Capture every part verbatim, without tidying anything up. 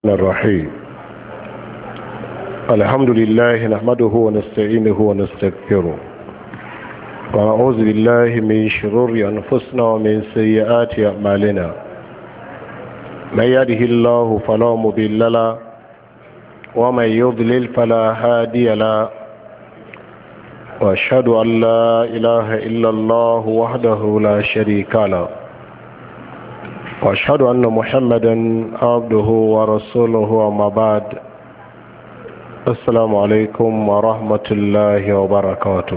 الرحيم الحمد لله نحمده ونستعينه ونستغفره ونعوذ بالله من شرور أنفسنا ومن سيئات أعمالنا من يهده الله فلا مضل له ومن يضلل فلا هادي له وأشهد أن لا إله إلا الله وحده لا شريك له وأشهد أن محمدا عبده ورسوله أما بعد السلام عليكم ورحمة الله وبركاته.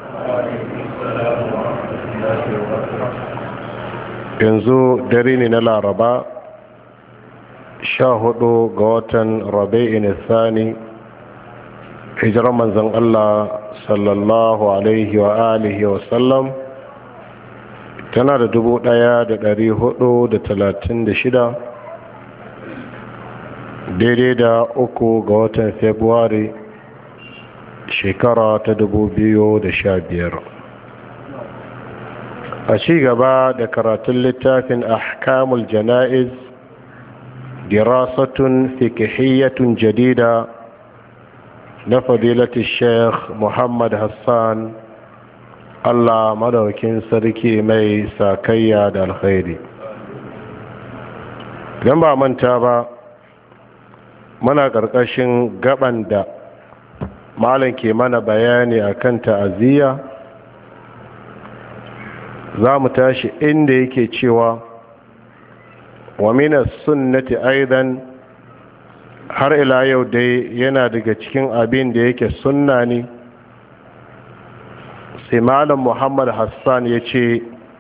yanzu dare ne na laraba sha hudu ga watan rabi'in thani hijirar manzon Allah sallallahu alaihi wa alihi wa sallam tana da dubu ɗaya da ɗari hudu da talatin da shida daidai da uku ga watan februari shekara ta dubu biyu da sha biyar. A ci gaba da karatun littafin ahkamul jana'iz dirasatun fiqhiyyatun jadida na fadilati sheikh Muhammad Hassan Allah madaukin sarki mai sakayya da alkhairi. Idan ba manta ba muna ƙarƙashin gaban da malam ke mana bayani akan ta'aziyya, za mu tashi inda yake cewa wa minas sunnati aidan, har ila yau dai yana daga cikin abin da yake sunna ne. Sai malam Muhammad Hassan ya ce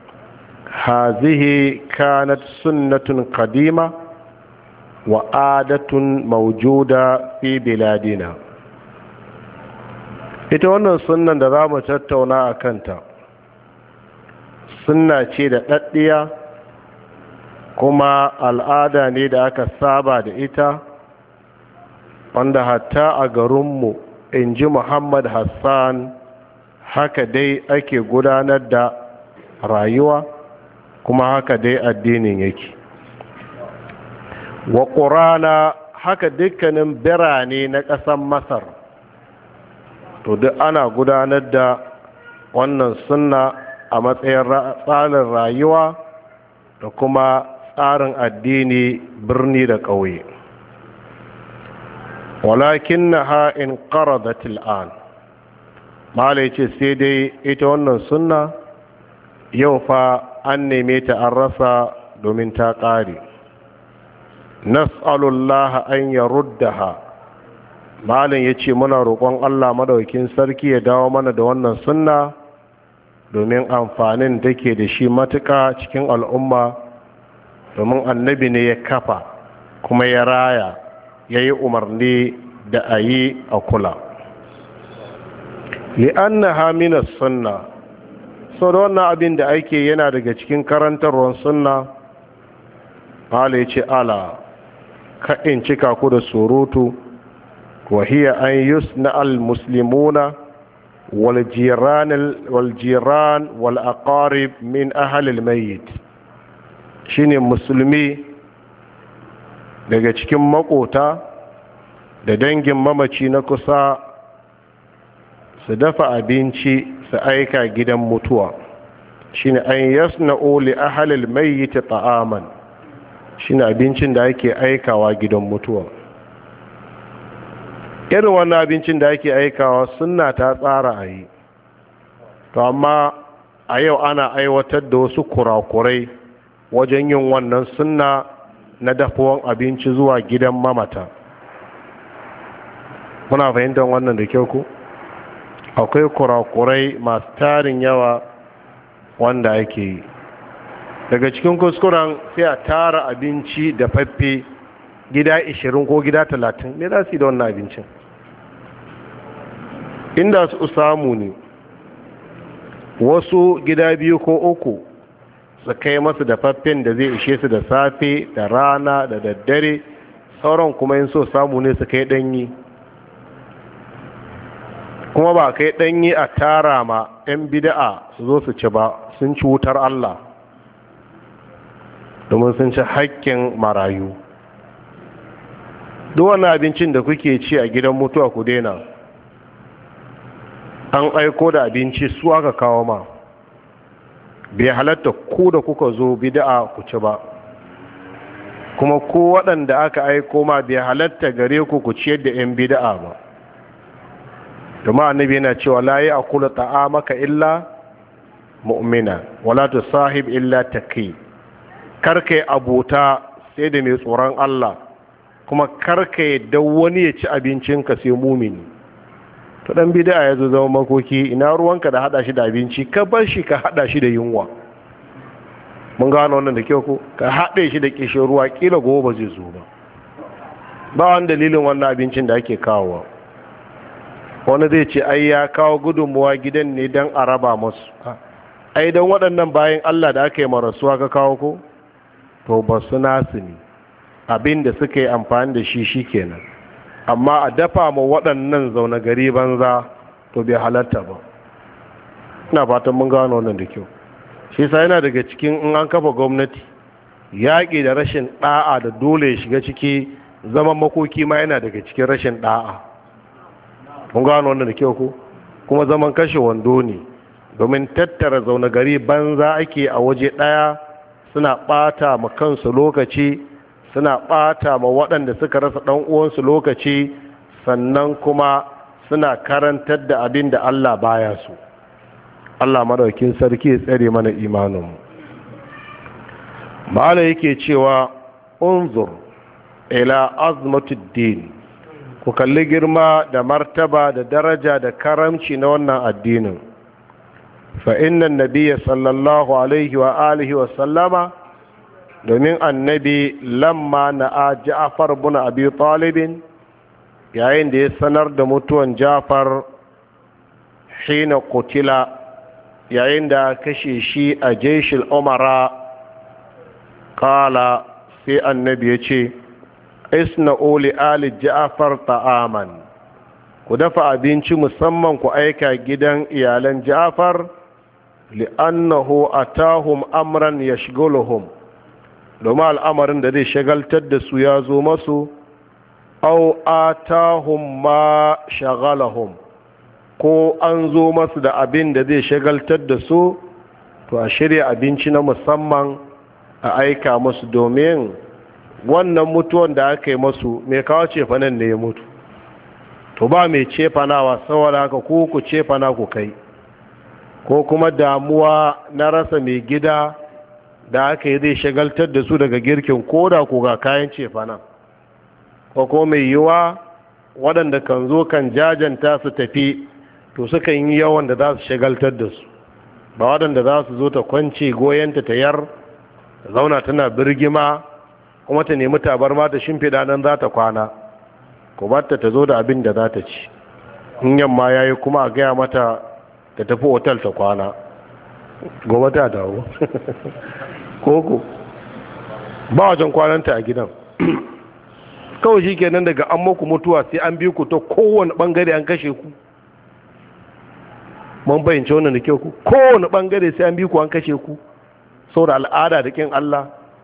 hazihi kanat sunnatun qadima wa adatun mawjuda fi biladina. Ita wannan sunnan da za mu tattauna a kanta sunna ce da ɗaɗɗiya kuma al'ada ne da aka saba da ita, wanda hatta a garinmu in ji Muhammad Hassan haka dai ake gudanar da rayuwa kuma haka dai addinin yake. Wa ƙurana haka dukkanin birane na ƙasar Masar to duk ana gudanar da wannan sunna a matsayin tsarin rayuwa da kuma tsarin addini birni da ƙauye. Walakin na ha'in ƙaradatil an, malai ce sai dai ita wannan sunna yau fa an neme ta an rasa domin ta ƙare. Nas'alullah an ya ruddaha, malin ya ce muna roƙon Allah madaukin sarki ya dawo mana da wannan sunna domin amfanin da ke da shi matuƙa cikin al'umma, domin annabi ne ya kafa kuma ya raya ya yi umarni da a yi a kula. li'annaha minas sunna, so da wannan abin da ake yana daga cikin karantarwar sunna. ala ya ce ala kaɗin cika ku da surutu, wahiya an yusna al-muslimuna wal jiran wal aqarib min ahalil mayyit, shine musulmi daga cikin makota da dangin mamaci na kusa su dafa abinci su aika gidan mutuwa, shine an yasna'u li ahlil mayyit ta'aman, shine abincin da ake aikawa gidan mutuwa. Irin wannan abincin da ake aikawa sunna ta tsara a yi, to amma a yau ana aiwatar da wasu kurakurai wajen yin wannan sunna na dafuwan abinci zuwa gidan mamata. Muna fahimtar wannan da kyau ku? Akwai kurakurai masu tarin yawa wanda ake yi. Daga cikin kuskuren sai a tara abinci da faffe gida ishirin ko gida talatin, me za su yi da wannan abincin? Inda su samu ne wasu gida biyu ko uku su kai masu da faffen da zai ishe su da safe da rana da daddare, sauran kuma yin so samu ne su kai ɗanyi, kuma ba kai ɗanyi a tara ma 'yan bida'a su zo su ci ba, sun ci wutar Allah domin sun ci haƙƙin marayu. duk wannan abincin da kuke ci a gidan mutuwa ku daina. An aiko da abinci su aka kawo ma, bai halatta ku da kuka zo bid'a ku ci ba, kuma ko waɗanda aka aiko ma bai halatta gare ku ku ciyar da 'yan bid'a ba. domin annabi yana cewa la ya akula ta'amaka illa mu'mina wala tusahib illa taqi, karka abota sai da mai tsoron Allah, kuma karka yadda wani ya ci abincinka sai mumini. to dan bid'a yazo zama makoki, ina ruwanka da hada shi da abinci, ka bar shi ka hada shi da yunwa. mun gano wannan da kyau ko ka hade shi da kishin ruwa, kila gobe ba zai zo ba. ba wani dalilin wannan abincin da ake kawowa. wani zai ce ai ya kawo gudunmuwa gidan ne don a raba masu, ai don waɗannan bayan Allah da aka yi marasuwa ka kawo ko to ba su nasu ne, abin da suka yi amfani da shi shi kenan, amma a dafa ma waɗannan zaune gari banza to bai halatta ba. ina fatan mun gano wannan da kyau. shi sa yana daga cikin in an kafa gwamnati yaƙi da rashin ɗa'a da dole ya shiga ciki, zaman makoki ma yana daga cikin rashin ɗa'a. mun gano wannan da kyau ko kuma zaman kashe wando ne, domin tattara zaune gari banza ake a waje ɗaya, suna ɓata ma kansu lokaci, suna ɓata ma waɗanda suka rasa ɗan uwansu lokaci, sannan kuma suna karantar da abin da Allah baya su. Allah madaukin sarki ya tsare mana imaninmu. mala yake cewa unzur ila azmatuddin, ku kalli girma da martaba da daraja da karamci na wannan addinin. fa innan nabiyya sallallahu alaihi wa alihi wa sallama, domin annabi lamma na'a Ja'far ibn Abi Talib, yayin da ya sanar da mutuwan Ja'far, hina qutila, yayin da kashe shi a jaishil umara, kala sai annabi ya ce isna'u li ali Ja'far ta'aman, ku dafa abinci musamman ku aika gidan iyalan Ja'far, li'annahu atahum amran yashghuluhum, domin al'amarin da zai shagaltar da su ya zo masu, au atahum ma shagalahum, ko an zo masu da abin da zai shagaltar da su, to a shirya abinci na musamman a aika musu, domin wannan mutuwan da aka yi masu mai kawo cefanen ne ya mutu, to ba mai cefanawa, saboda haka ko ku cefana ku kai, ko kuma damuwa na rasa mai gida da aka yi zai shagaltar da su daga girkin, ko da ku ga kayan cefanen, ko kuma mai yiwa waɗanda kan zo kan jajanta su tafi, to sukan yi yawan da za su shagaltar da su, ba waɗanda za su zo ta kwance goyonta ta yar, ta zauna tana birgima, kuma ta nemi tabarma ta shimfiɗa nan za ta kwana, ku batta ta zo da abin da za ta ci, in yamma ya yi kuma a gaya mata ta tafi otal ta kwana, gobe ta dawo koko ba wajen kwananta a gidan. kawai shi kenan daga an muku mutuwa sai an bi ku ta kowane ɓangare an kashe ku. mun bayyance wannan da kyau ku, kowane ɓangare sai an bi ku an kashe ku, saboda al'ada da kin Allah.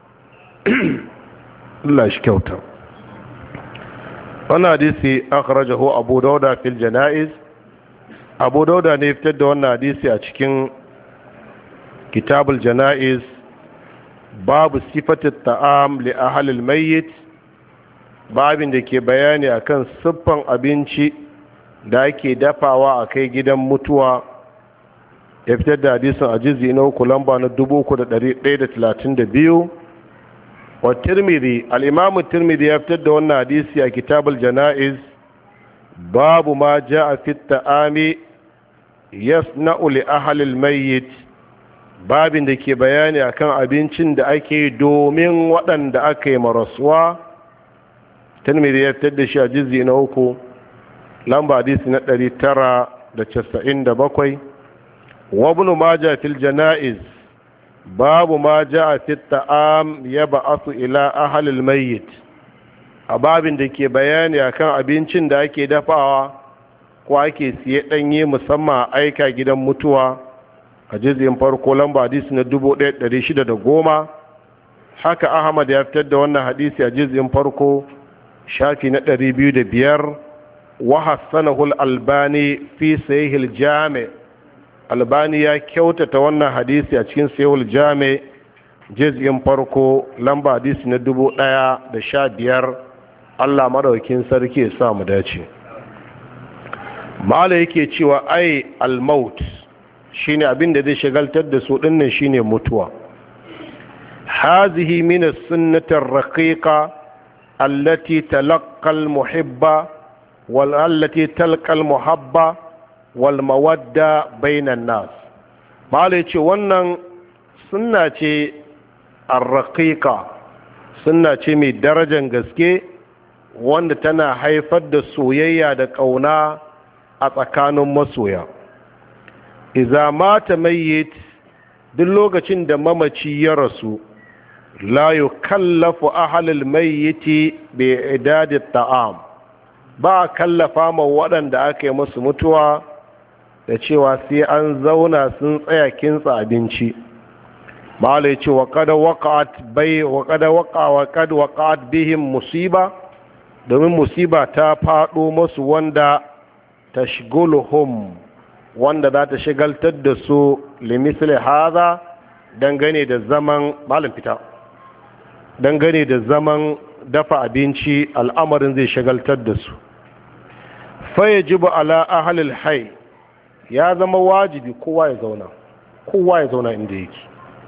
Allah shi kyauta. wannan hadisi akhrajahu Abu Dawud fil janaiz, Abu Dawud ne fitar da wannan hadisi a cikin kitabul janaiz, babu sifatit ta'am li ahli al-mayyit, babin da ke bayani akan siffan abinci da ake dafawa a kai gidan mutuwa. ya fitar da hadisin a juz'i na uku lamba na dubu uku da ɗari ɗaya da talatin da biyu. wa tirmidhi, al-imamu tirmidhi ya fitar da wannan hadisi a kitabul janaiz, babu ma ja'a fi ta'ami yasna'u li ahli al-mayyit, babin da ke bayani akan abincin da ake domin waɗanda aka yi marasuwa. tirmidhi ya fitar da shi a juz'i na uku lamba hadisi na ɗari tara da casa'in da bakwai. wa ibn majah fil janaiz, babu ma ja'a fi ta'am yab'athu ila ahli al-mayyit, a babin da ke bayani akan abincin da ake dafawa ko ake siye danye musamman a aika gidan mutuwa, a juz'in farko lamba hadisi na dubu ɗaya da ɗari shida da goma. haka Ahmad ya fitar da wannan hadisi a juz'in farko shafi na ɗari biyu da biyar. wa hassanahu al-albani fi sahih al-jami' albani ya kyautata wannan hadisi a cikin sahih al-jami' juz'in farko lamba hadisi na dubu ɗaya da sha biyar. Allah madaukin sarki ya sa mu dace. mala yake cewa ai al-maut shine abin da zai shagaltar da su dinnan shine mutuwa. hazihi min as-sunnati ar-raqiqa allati talaqqa al-muhibba wal allati talqa al-muhabba wal mawadda bainan nas. mala yace wannan sunna ce ar-raqiqa, sunna ce mai darajar gaske wanda tana haifar da soyayya da ƙauna a tsakanin masoya. Iza mata mayyit, duk lokacin da mamaci ya rasu, la yukallafu ahlul mayyiti bi idadi ta'am, ba kallafa ma waɗanda aka yi musu mutuwa da cewa sai an zauna sun tsaya kintsa abinci. mala ya ce wa kada waqa'at bai wa kada waqa wa kad waqa'at bihim musiba, domin musiba ta faɗo masu wanda tashguluhum, wanda za ta shigaltar da su limisli haza dangane da zaman malam fita dangane da zaman dafa abinci, al'amarin zai shigaltar da su. fayajibu ala ahlil hayy, ya zama wajibi kowa ya zauna kowa ya zauna inda yake.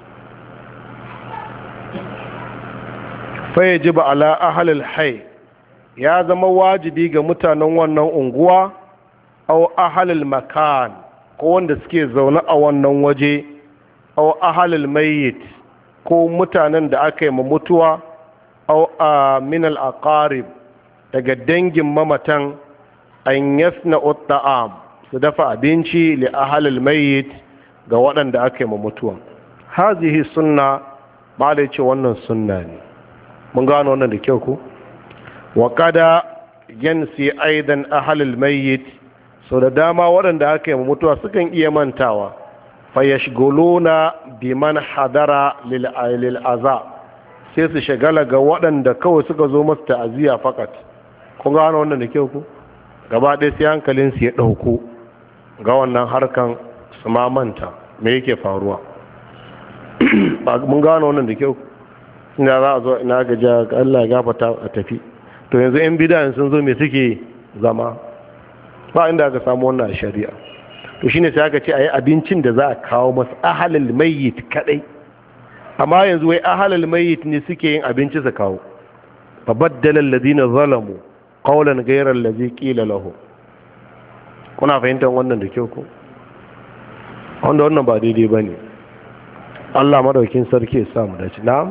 fayajibu ala ahlil hayy, ya zama wajibi ga mutanen wannan unguwa au ahlil makan, ko wanda suke zaune a wannan waje, au ahlil mayyit, ko mutanen da aka yi mutuwa, au min al aqarib, daga dangin mamatan, an yasna ta'am, su dafa abinci li ahlil mayyit ga waɗanda aka yi mutuwa. hazihi sunna, ba da ce wannan sunna ne. mun gano wannan da kyau ku. wa kada yansi aidan ahlil mayyit, so da dama waɗanda aka yi mutuwa sukan iya mantawa. fa yashghuluna biman hadara lil aza, sai su shagala ga waɗanda kawai suka zo masu ta'aziyya fakat. kun gano wannan da kyau ku. gaba ɗaya sai hankalin su ya ɗauko ga wannan harkan, su ma manta me yake faruwa. mun gano wannan da kyau. ina za a zo ina gaja Allah ya gafata a tafi. to yanzu yan bid'a sun zo me suke zama, ba inda aka samu wannan shari'a. to shine sai aka ce ayi abincin da za a kawo masa ahlul mayyit kadai, amma yanzu wai ahlul mayyit ne suke yin abinci su kawo. fa baddala alladhina zalamu qawlan ghayra alladhi qila lahu. kuna fahimtar wannan da kyau ko? wanda wannan ba daidai bane. Allah madaukin sarki ya sa mu dace. na'am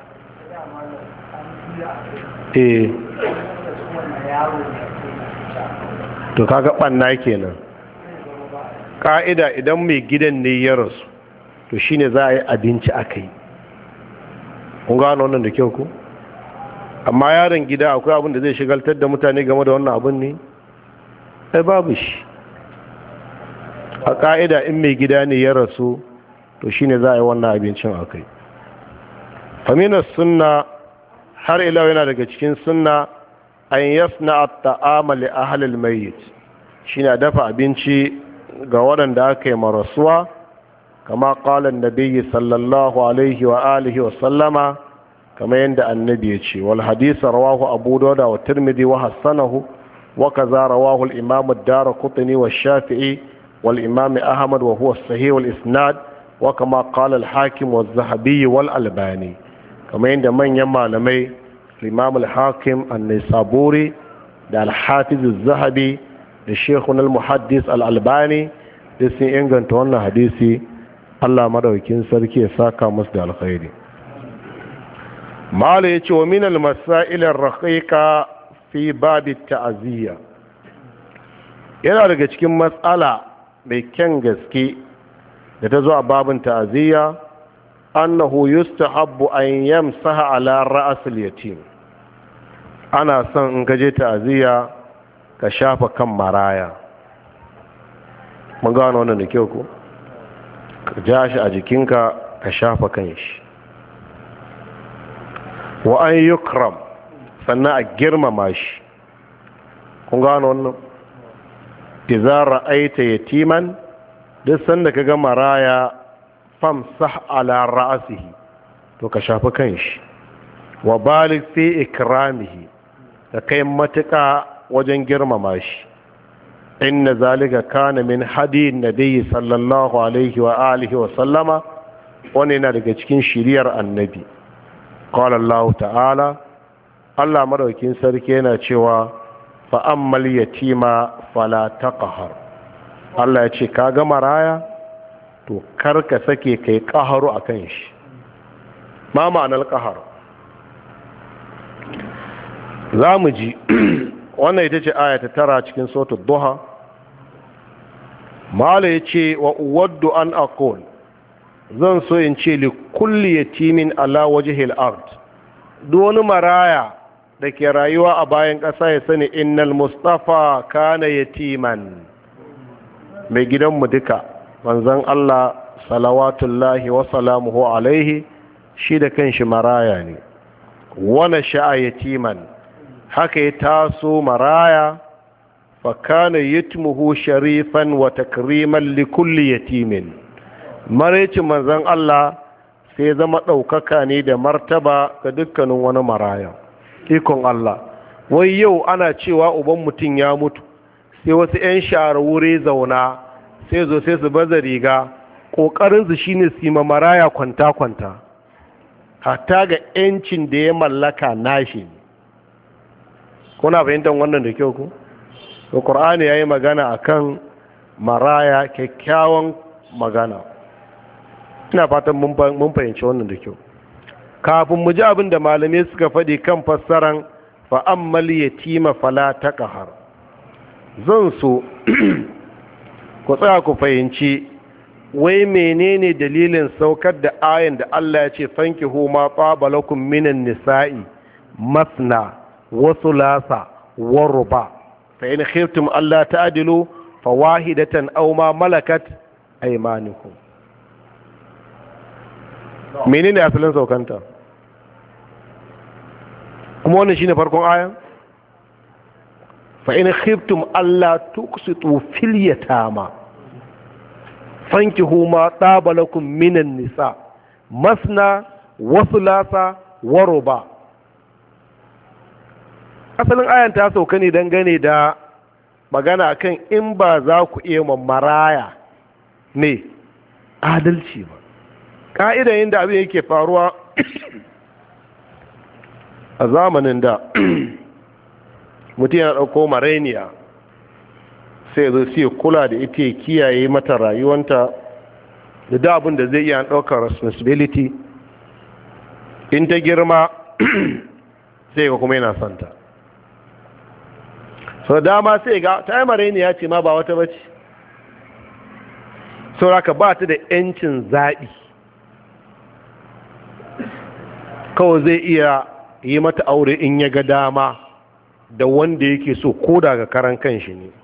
eh to kaga banna kenan. ka'ida idan mai gidan ne ya rasu, to shine za a yi abinci akai. kun gano wannan da kyau ko? amma yaron gida akwai abin da zai shigaltar da mutane game da wannan abin ne? ai babu shi. a ka'ida in mai gida ne ya rasu, to shine za a yi wannan abincin akai. faminas sunna, har ila yana daga cikin sunna, an yasna at-ta'ama li ahli al-mayyit, shine dafa abinci ga waɗanda aka yi marasuwa, kama qala an-nabi sallallahu alaihi wa alihi wa sallama, kama yanda annabi ya ce. wal hadith rawahu abu dawud wa tirmidhi wa hasanahu, wa kaza rawahu al-imam ad-darqutni wa shafi'i wal imam ahmad wa huwa sahih al-isnad, wa kama qala al-hakim wa az-zahabi wal albani, kama yanda manyan malamai imam al-hakim an-nisaburi da al-hafiz az-zahabi da sheikhun al-muhaddis al-albani da sun inganta wannan hadisi. Allah madaukin sarki ya saka musu da alkhairi. mala yace wa min al-masail ar-raqiqa fi bab at-ta'ziya, yana daga cikin matsala mai kyan gaske da ta zo a babin ta'ziya, annahu yustahabbu an yamsaha ala ra's al-yatim. ana son in gaje ta'ziya ka shafa kan maraya. mun gano wannan da kyau ko? ka ja shi a jikinka ka shafa kan shi. wa an yukram, sannan a girmama shi. kun gano wannan? idza ra'aita yatiman, duk sanda kaga maraya famsah ala ra'sihi, to ka shafi kanshi. wa balig fi ikramihi, da kai matuƙa wajen girmama shi. inna zalika kana min hadi nabi sallallahu alaihi wa alihi wa sallama, wani yana daga cikin shiriyar annabi. qala Allah ta'ala, Allah madaukin sarki yana cewa fa ammal yatima fala taqhar. Allah ya ce kaga maraya to karka sake kai qaharu akan shi. ma ma'anar qahar? zamu ji wannan ita ce aya ta tara cikin suratul duha. mala yace wa uwaddu an aqul, zan so in ce li kulli yatimin ala wajhil ard, duk wani maraya da ke rayuwa a bayan ƙasa ya sani innal mustafa kana yatiman. mai gidanmu duka manzon Allah salawatullahi wa salamuhu alaihi, shi da kanshi maraya ne. wana sha'a yatiman, haka ya taso maraya. fa kana yatmuhu sharifan wa takriman li kulli yatimin. maraicin manzon Allah sai zama ɗaukaka ne da martaba ga dukkanin wani maraya. ikon Allah, wai yau ana cewa uban mutum ya mutu, sai wasu 'yan share wuri zauna sai zo sai su baza riga, ƙoƙarinsu shine su yi ma maraya kwanta-kwanta, hatta ga 'yancin da ya mallaka nashi. kuna fahimtar wannan da kyau ku? to Qur'ani yayi magana akan maraya, kyakkyawan magana. ina fatan mun fahimci wannan da kyau. kafin mu ji abin da malamai suka faɗi kan fassaran fa ammal yatima fala taqhar, zan so ku tsaya ku fahimci wai menene dalilin saukar da ayan da Allah ya ce fankihu ma qabalakum minan nisa'i masna wa thulatha wa ruba fa in khiftum alla ta'dilu fawahidatan aw ma malakat aymanukum. menene asalin saukanta? kuma wannan shine farkon ayan. fa in khiftum alla tuqsitu fil yatama fankihu ma tabalakum minan nisa masna wa thulatha wa ruba. asalin ayan ta sauka ne dangane da magana akan in ba za ku iya maraya ne adalci ba. ka'ida yin da abin yake faruwa a zamanin da mutum yana ɗauko marainiya sai zo sai kula da ita, kiyaye mata rayuwanta da da abin da zai iya ɗaukar responsibility. in ta girma sai ga kuma yana santa. so dama sai ga ta yi marainiya ce ma ba wata bace, sauraka ba ta da 'yancin zaɓi. kawai zai iya yi mata aure in ya ga dama da wanda yake so, ko daga karan kanshi ne,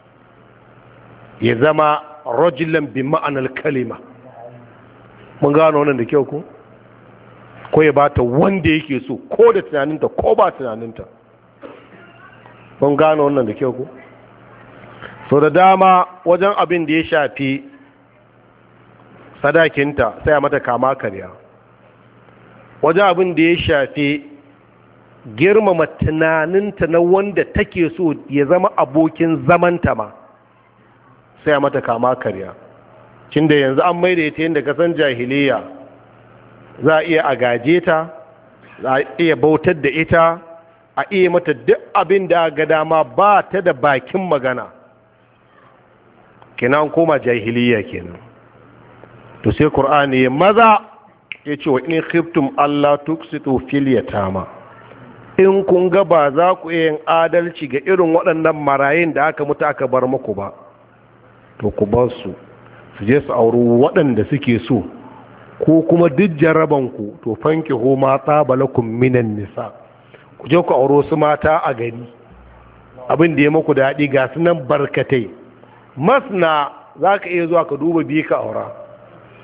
ya zama rajulan bi ma'anar kalima. mun gano wannan da kyau ko ko ya bata wanda yake so, ko da tunaninta ko ba tunaninta. mun gano wannan da kyau ko so da dama wajen abin da ya shafi sadakinta sai a mata kama karya. wajen abin da ya shafi girmama tunaninta na wanda take so ya zama abokin zamanta ma sai a mata kama karya. cin da yanzu an maida ita yadda kasan jahiliya, za a iya agaje ta, za a iya bautar da ita, a iya mata duk abin da ga dama, ba ta da bakin magana. kenan koma jahiliya kenan. to sai Qur'ani ya maza ya ce wa in khiftum Allah tuksitu fil yatama, in kun ga ba za ku yin adalci ga irin waɗannan marayin da aka mutu aka bar muku ba, to ku bar su su je su auri waɗanda suke so, ko kuma duk jarabanku to fanki ho ma tsabalakum minan nisa, ku je ku auro su mata a gari, abin da ya muku daɗi ga su nan barkatai. masna za ka iya zuwa ka duba biyu ka aura,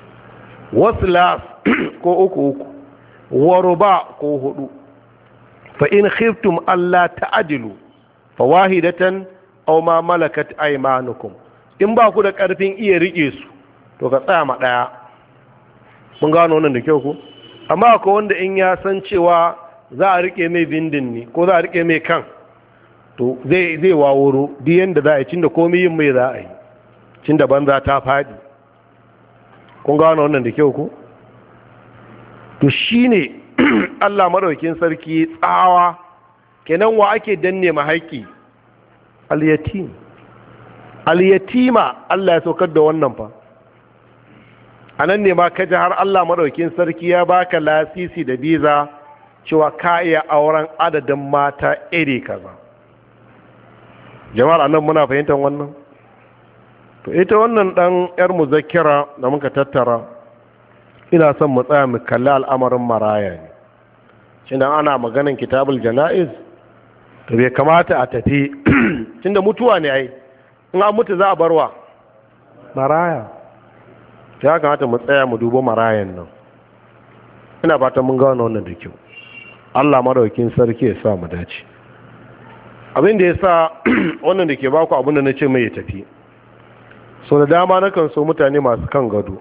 wasu las ko uku uku, waruba ko hudu. fa in khiftum alla ta'dilu fawahidatan aw ma malakat aymanukum, in ba ku da karfin iya rike su to ka tsaya ma daya. mun gano wannan da kyau ko? amma akwai wanda in ya san cewa za a rike mai bindin ne ko za a rike mai kan, to zai zai wawuro duk yanda za a yi, cin da komai yin mai za a yi, cin da banza ta faɗi. kun gano wannan da kyau ko? to shine Allah madaukakin sarki tsawa kenan wa ake danne ma haƙi? al-yatim. al-yatima Allah ya saukar da wannan fa. anan ne ma kaji har Allah madaukakin sarki ya baka lasisi da biza cewa ka iya auren adadin mata iri kaza. jama'ar annan muna fahimtar wannan? to ita wannan dan yar muzakkira da muka tattara, ina son mu tsaya mu kalli al'amarin maraya ne. shi ana maganin kitabul jana'iz, to bai kamata a tafi tunda mutuwa ne ai, in an mutu za a barwa maraya. ya kamata mu tsaya mu dubo marayan nan. ina fatan mun gano wannan da kyau. Allah madaukakin sarki ya sa mu dace. abin da ya sa wannan da ke baku abin da na ce mai ya tafi, so da dama nakan so mutane masu kan gado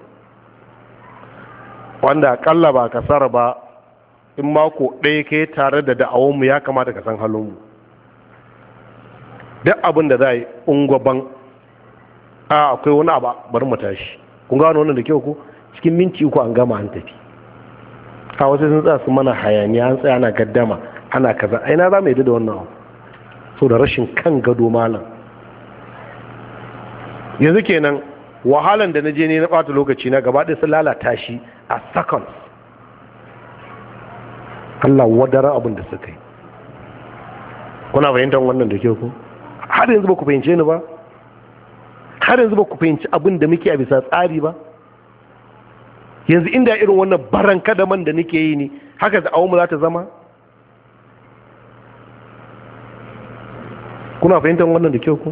wanda akalla ba kasar ba, in mako ɗaya kai tare da da'awunmu ya kamata ka san halinmu. duk abin da za a yi ungwaban a akwai wani abu bari mu tashi. kun gano wannan da kyau ko? cikin minti uku an gama an tafi. a wasu sun tsaya su mana hayaniya, an tsaya ana gaddama ana kaza. aina za mu yi da wannan abu? so da rashin kan gado malam. yanzu kenan wahalan da na je ne na ɓata lokaci na gaba ɗaya sun lalata shi a seconds. Allah wadara abin da suka yi. kuna fahimtar wannan da ke ku? har yanzu ba ku fahimce ni ba? har yanzu ba ku fahimci abin da muke a bisa tsari ba? yanzu inda irin wannan baran kadaman da nake yi ne, haka da awon mu za ta zama? kuna fahimtar wannan da ke ku?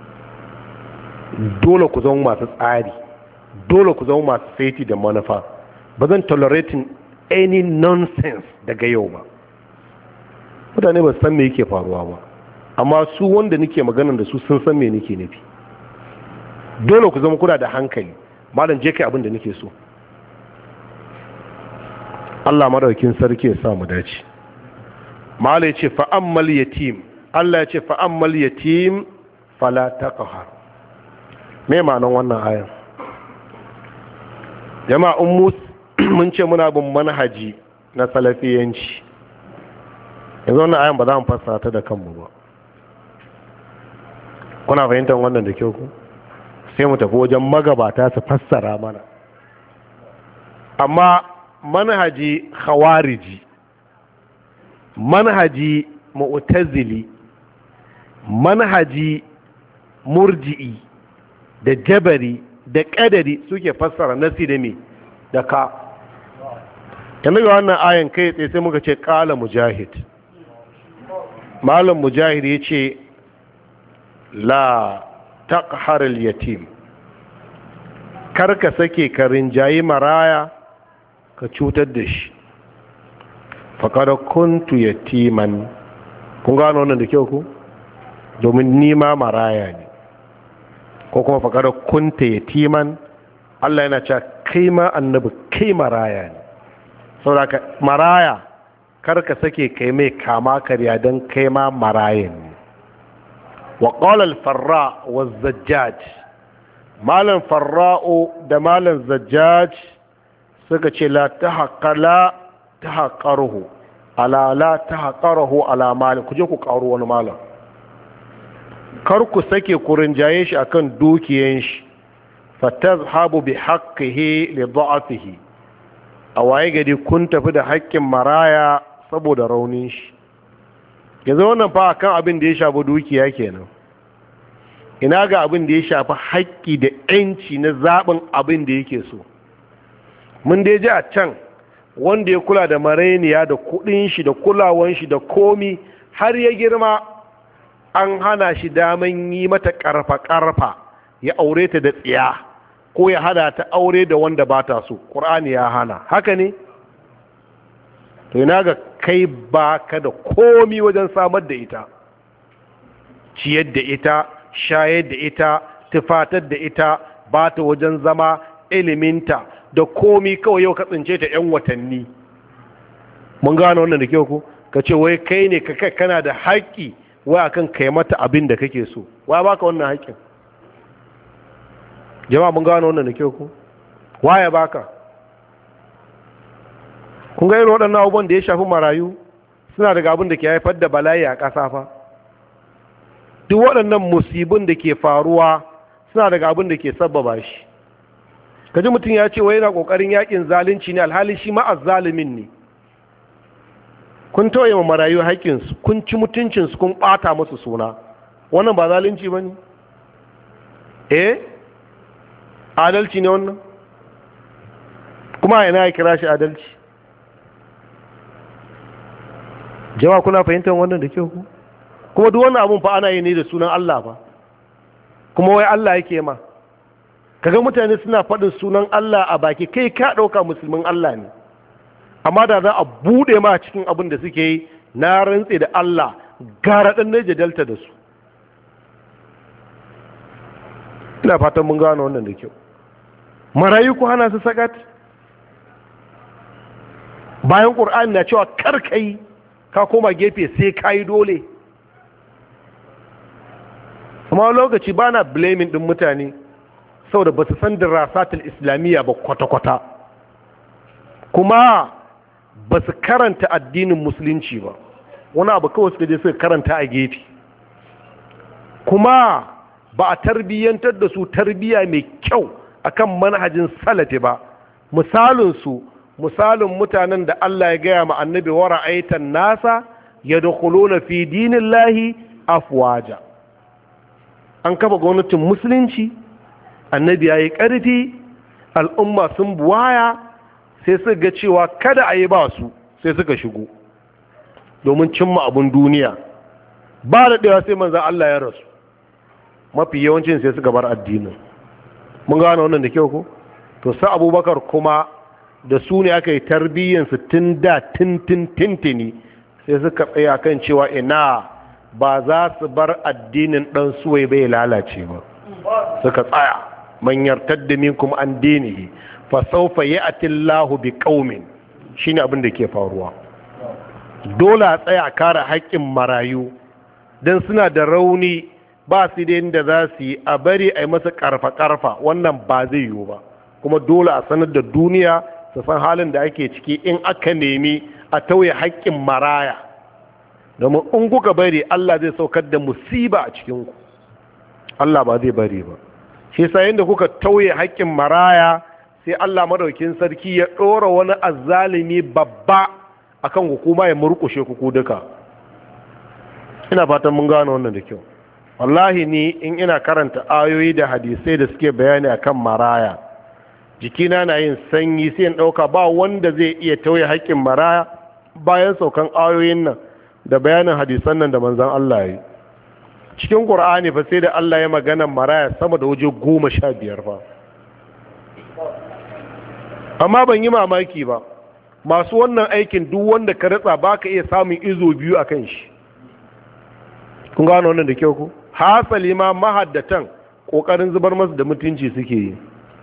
dole ku zama masu tsari, dole ku zama masu saiti da manufa. ba zan tolerating any nonsense daga yau ba. mutane ba san me yake faruwa ba, amma su wanda nake magana da su sun san me nake nufi. dole ku zama kuna da hankali. malam je kai abin da nake so. Allah madaukakin sarki ya sa mu dace. malam ya ce fa ammal yatim, Allah ya ce fa ammal yatim fala taqhar. me ma'anar wannan ayan? jama'un mus mun ce muna bin manhaji na salafiyanci. yanzu wannan ayan ba za mu fassara ta da kanmu ba. kuna fahimtar wannan da kyau ku? sai mu tafi wajen magabata su fassara mana. amma manhaji khawariji, manhaji mu'tazili, manhaji murji'i da jabari da kadari suke fassara nasi da me da ka. yanzu ga wannan ayan kai tsaye sai muka ce kala mujahid. malam mujahid ya ce la taqhar al yatim, karka sake ka rinjayi maraya ka cutar da shi. faqad kuntu yatiman. kun gano wannan da kyau ku? domin nima maraya ne. ko kuma faqad kunta yatiman, Allah yana cewa kai ma annabi kai maraya ne. saboda maraya karka sake kai mai kama karya don kai ma marayan ne. wa qala al-farra wa zajjaj, malam farra'u da malam zajjaj suka ce la tahaqala tahaqaruhu ala la tahaqaruhu ala mal. ku je ku karo wani malam. kar ku sake ku rinjaye shi akan dukiyan shi, fatazhabu bi haqqihi li dha'fihi. a waye gari kun tafi da haƙƙin maraya saboda raunin shi. yanzu wannan fa kan abin da ya shafi dukiya kenan. ina ga abin da ya shafi haƙƙi da ƴanci na zaɓin abin da yake so. mun dai ji a can wanda ya kula da marainiya da kuɗin shi da kulawan shi da komi har ya girma, an hana shi daman yi mata ƙarfa-ƙarfa ya aure ta da tsiya ko ya hada ta aure da wanda ba ta so. ƙur'ani ya hana haka ne? to ina ga kai ba ka da komi wajen samar da ita, ciyar da ita, shayar da ita, tufatar da ita, ba ta wajen zama, iliminta da komi, kawai yau ka tsince ta 'yan watanni. Mun gano wannan da kyau ku, ka ce wai kai ne ka kana da haƙƙi wai akan kai mata abin da kake so, wa baka wannan haƙƙin? Jama'a mun gano wannan da kyau ku, waya baka? Kun ga irin waɗannan abubuwan da ya shafi marayu suna daga abin da ke haifar da bala'i a ƙasa fa. Duk waɗannan musibin da ke faruwa suna daga abin da ke sabbaba shi. Kaji mutum ya ce wai yana ƙoƙarin yaƙin zalunci ne, alhali shi ma azzalimin ne. Kun tauye ma marayu haƙƙinsu, kun ci mutuncinsu, kun ɓata musu suna, wannan ba zalunci ba ne? Eh adalci ne wannan? Kuma yana ya kira shi adalci? Jama'a kuna fahimtar wannan da kyau ku? Kuma duk wannan abun fa ana yi ne da sunan Allah ba, kuma wai Allah yake ma. Kaga mutane suna faɗin sunan Allah a baki, kai ka ɗauka musulmin Allah ne, amma da za a buɗe ma cikin abin da suke yi, na rantse da Allah gara ɗan Niger Delta da su. Ina fatan mun gano wannan da kyau. Marayu ku hana su sakat, bayan ƙur'ani na cewa kar ka yi, ka koma gefe sai ka yi dole. Amma lokaci ba na blaming ɗin mutane saboda ba su san dirasatul islamiyya ba kwata-kwata, kuma ba su karanta addinin musulunci ba, wani abu kawai suka je suka karanta a gefe, kuma ba a tarbiyyantar da su tarbiyya mai kyau akan manhajin salafi ba. Misalinsu misalin mutanen da Allah ya gaya ma annabi wa ra'aitan nasa yadkhuluna fi dinillahi afwaja. An kafa gwamnatin musulunci, annabi yayi ƙarfi, al'umma sun buwaya, sai suka ga cewa kada a yi ba su, sai suka shigo domin cimma abun duniya. Ba da ɗaya sai manzan Allah ya rasu, mafi yawancin sai suka bar addinin. Mun gano wannan da kyau ko? To sa Abubakar kuma da su ne aka yi tarbiyyansu tun da tintin tintini, sai suka tsaya kan cewa ina ba za su bar addinin ɗan suwai bai lalace ba. Suka tsaya, man yartadda minkum an dinihi fa sawfa ya'ti Allahu bi qaumin, shine abin da ke faruwa. Dole a tsaya a kare haƙƙin marayu dan suna da rauni, ba su da yadda za su yi, a bari a yi masa karfa karfa, wannan ba zai yiwu ba. Kuma dole a sanar da duniya su san halin da ake ciki in aka nemi a tauye haƙƙin maraya, domin in kuka bari Allah zai saukar da musiba a cikinku. Allah ba zai bari ba. Shi sayin da kuka tauye haƙƙin maraya, sai Allah madaukin sarki ya ɗora wani azzalimi babba akan hukuma ya murƙushe ku duka. Ina fatan mun gano wannan da kyau. Wallahi ni in ina karanta ayoyi da hadisai da suke bayani akan maraya, jikina na yin sanyi, sai in ɗauka ba wanda zai iya tauye haƙƙin maraya bayan saukan ayoyin nan da bayanin hadisan nan da manzan Allah ya yi. Cikin ƙur'ani fa sai da Allah ya magana maraya sama da waje goma sha biyar fa. Amma ban yi mamaki ba, masu wannan aikin duk wanda ka ratsa ba ka iya samun izo biyu a kan shi. Kun gano wannan da kyau ku? Hasali ma mahaddatan ƙoƙarin zubar masu da mutunci suke yi,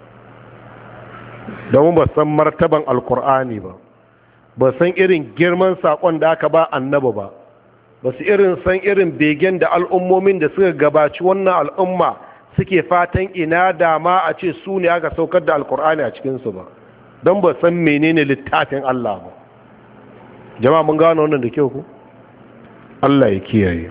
domin ba san martaban alkur'ani ba, ba san irin girman saƙon da aka ba annaba ba, ba su irin san irin begen da al'ummomin da suka gabaci wannan al'umma suke fatan ina dama a ce su ne aka saukar da alkur'ani a cikinsu ba, don ba san menene littafin Allah ba. Jama'a mun gano wannan da kyau ku? Allah ya kiyaye.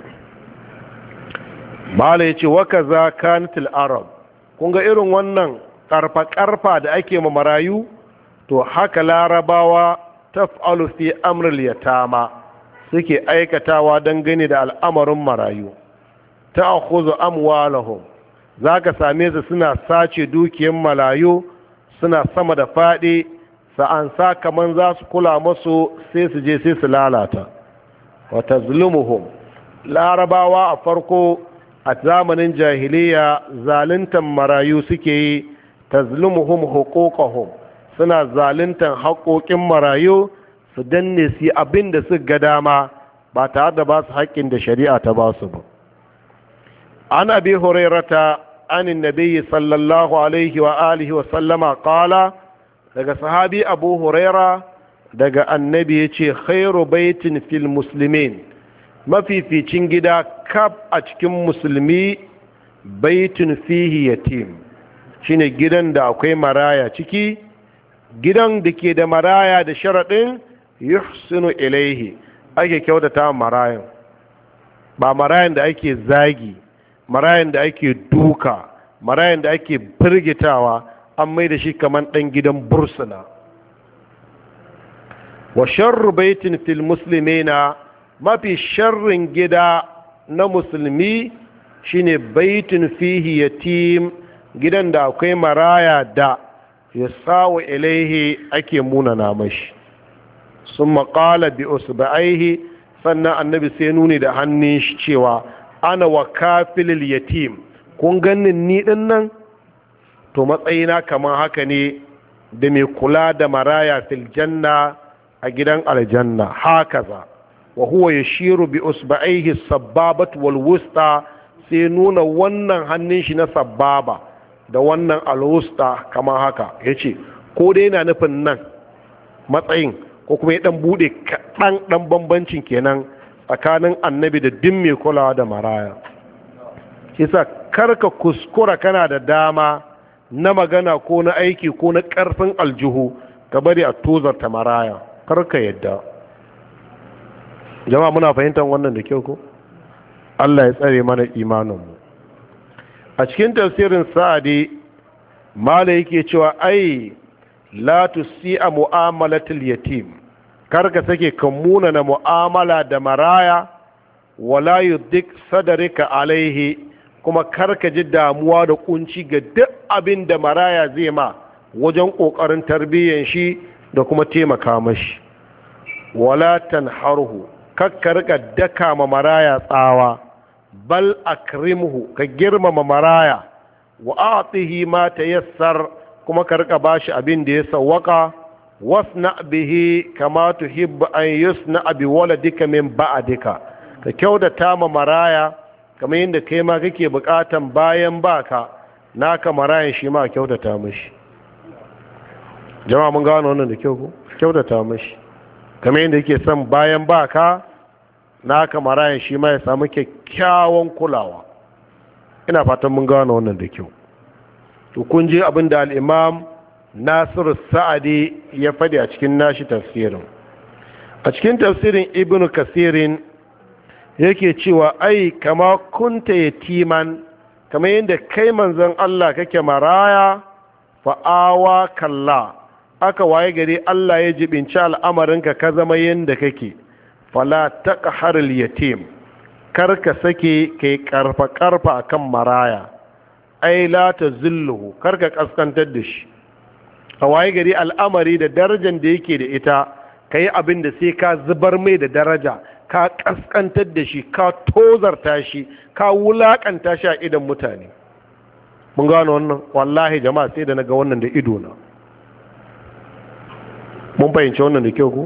Mala ya ce waka za kanatil arab, kun ga irin wannan karfa-karfa da ake ma marayu, to haka larabawa taf'alu fi amril yatama suke aikatawa dangane da al'amarin marayu. Ta'khudhu amwalahum, zaka same su suna sace dukiyar marayu, suna sama da fadi, sa'ansa kaman za su kula musu sai su je sai su lalata. Wa tazlumuhum, larabawa a farko a zamanin jahiliya zaluntan marayu suke yi, tazlumuhum huquqahum, suna zaluntan haƙoƙin marayu, su danne su abin da su ga dama ba tare da ba su haƙƙin da shari'a ta ba su ba. an abi hurairata anin nabiyyi sallallahu alaihi wa alihi wa sallama qala, daga sahabi abu huraira daga annabi ya ce khairu baitin fil muslimin, mafificin gida kaf a cikin musulmi, baitin fihi yatim, shine gidan da akwai maraya ciki, gidan da ke da maraya da sharaɗin yuhsinu ilaihi, ake kyautata marayan, ba marayan da ake zagi, marayan da ake duka, marayan da ake firgitawa, an mai da shi kamar ɗan gidan bursuna. wa sharru baitin fil muslimina, mafi sharrin gida na musulmi shine baitin fihi yatim, gidan da akwai maraya da ya sawa ilaihi ake munana mashi. sun maƙala bi usba'aihi, sannan annabi sai nuni da hannun shi cewa ana wa kafilil yatim, kun ganin ni din nan to matsayina kamar haka ne da mai kula da maraya fil janna a gidan aljanna. hakaza wa huwa yashiru bi usba'aihi sabbabat wal wusta, sai nuna wannan hannun shi na sababa da wannan alwusta kamar haka, yace ko dai yana nufin nan matsayin, ko kuma ya dan bude kaɗan ɗan bambancin kenan tsakanin annabi da din mai kulawa da maraya. kisa karka kuskura kana da dama na magana ko na aiki ko na ƙarfin aljihu ka bari a tozarta maraya, karka yadda. jama'a muna fahimtar wannan da kyau ko? Allah ya tsare mana imaninmu. a cikin tafsirin sa'adi mala yake cewa ai la tusi'a mu'amalatul yatim, karka sake kan munana mu'amala da maraya, wala yudik sadarika alaihi, kuma karka ji damuwa da kunci ga duk abin da maraya zai ma wajen kokarin tarbiyyar shi da kuma taimaka mashi. wala tanharhu, kakka rika daka ma maraya tsawa, bal akrimhu, ka girmama maraya, wa a'tihi ma tayassar, kuma ka rika bashi abin da ya sawwaka, wasna bihi kama tuhibbu an yusna bi waladika min ba'dika, ka kyautata ma maraya kamar yadda kai ma kake bukatan bayan baka naka marayan shi ma kyautata mishi. jama'a mun gano wannan da kyau ko? kyautata mishi kamar yadda yake son bayan baka naka marayan shi ma ya samu kyakkyawan kulawa. ina fatan mun gano wannan da kyau. to kun ji abin da al-imam Nasiru Sa'adi ya faɗi a cikin nashi tafsirin. a cikin tafsirin Ibn Kasirin yake cewa ai kama kunta yatiman, kamar yadda kai manzon Allah kake maraya, fa'awa kalla, aka waye gari Allah ya jibinci al'amarinka ka zama yadda kake, fala taqharil yatim, karka sake kai karfa karfa akan maraya, ai la tazilluhu, karka kaskantar da shi. a waye gari al'amari da darajar da yake da ita, kai abin da sai ka zubar mai da daraja, ka kaskantar da shi, ka tozarta shi, ka wulakanta shi a idan mutane. mun gano wannan? wallahi jama'a sai da naga wannan da ido na. mun fahimci wannan da kyau ku?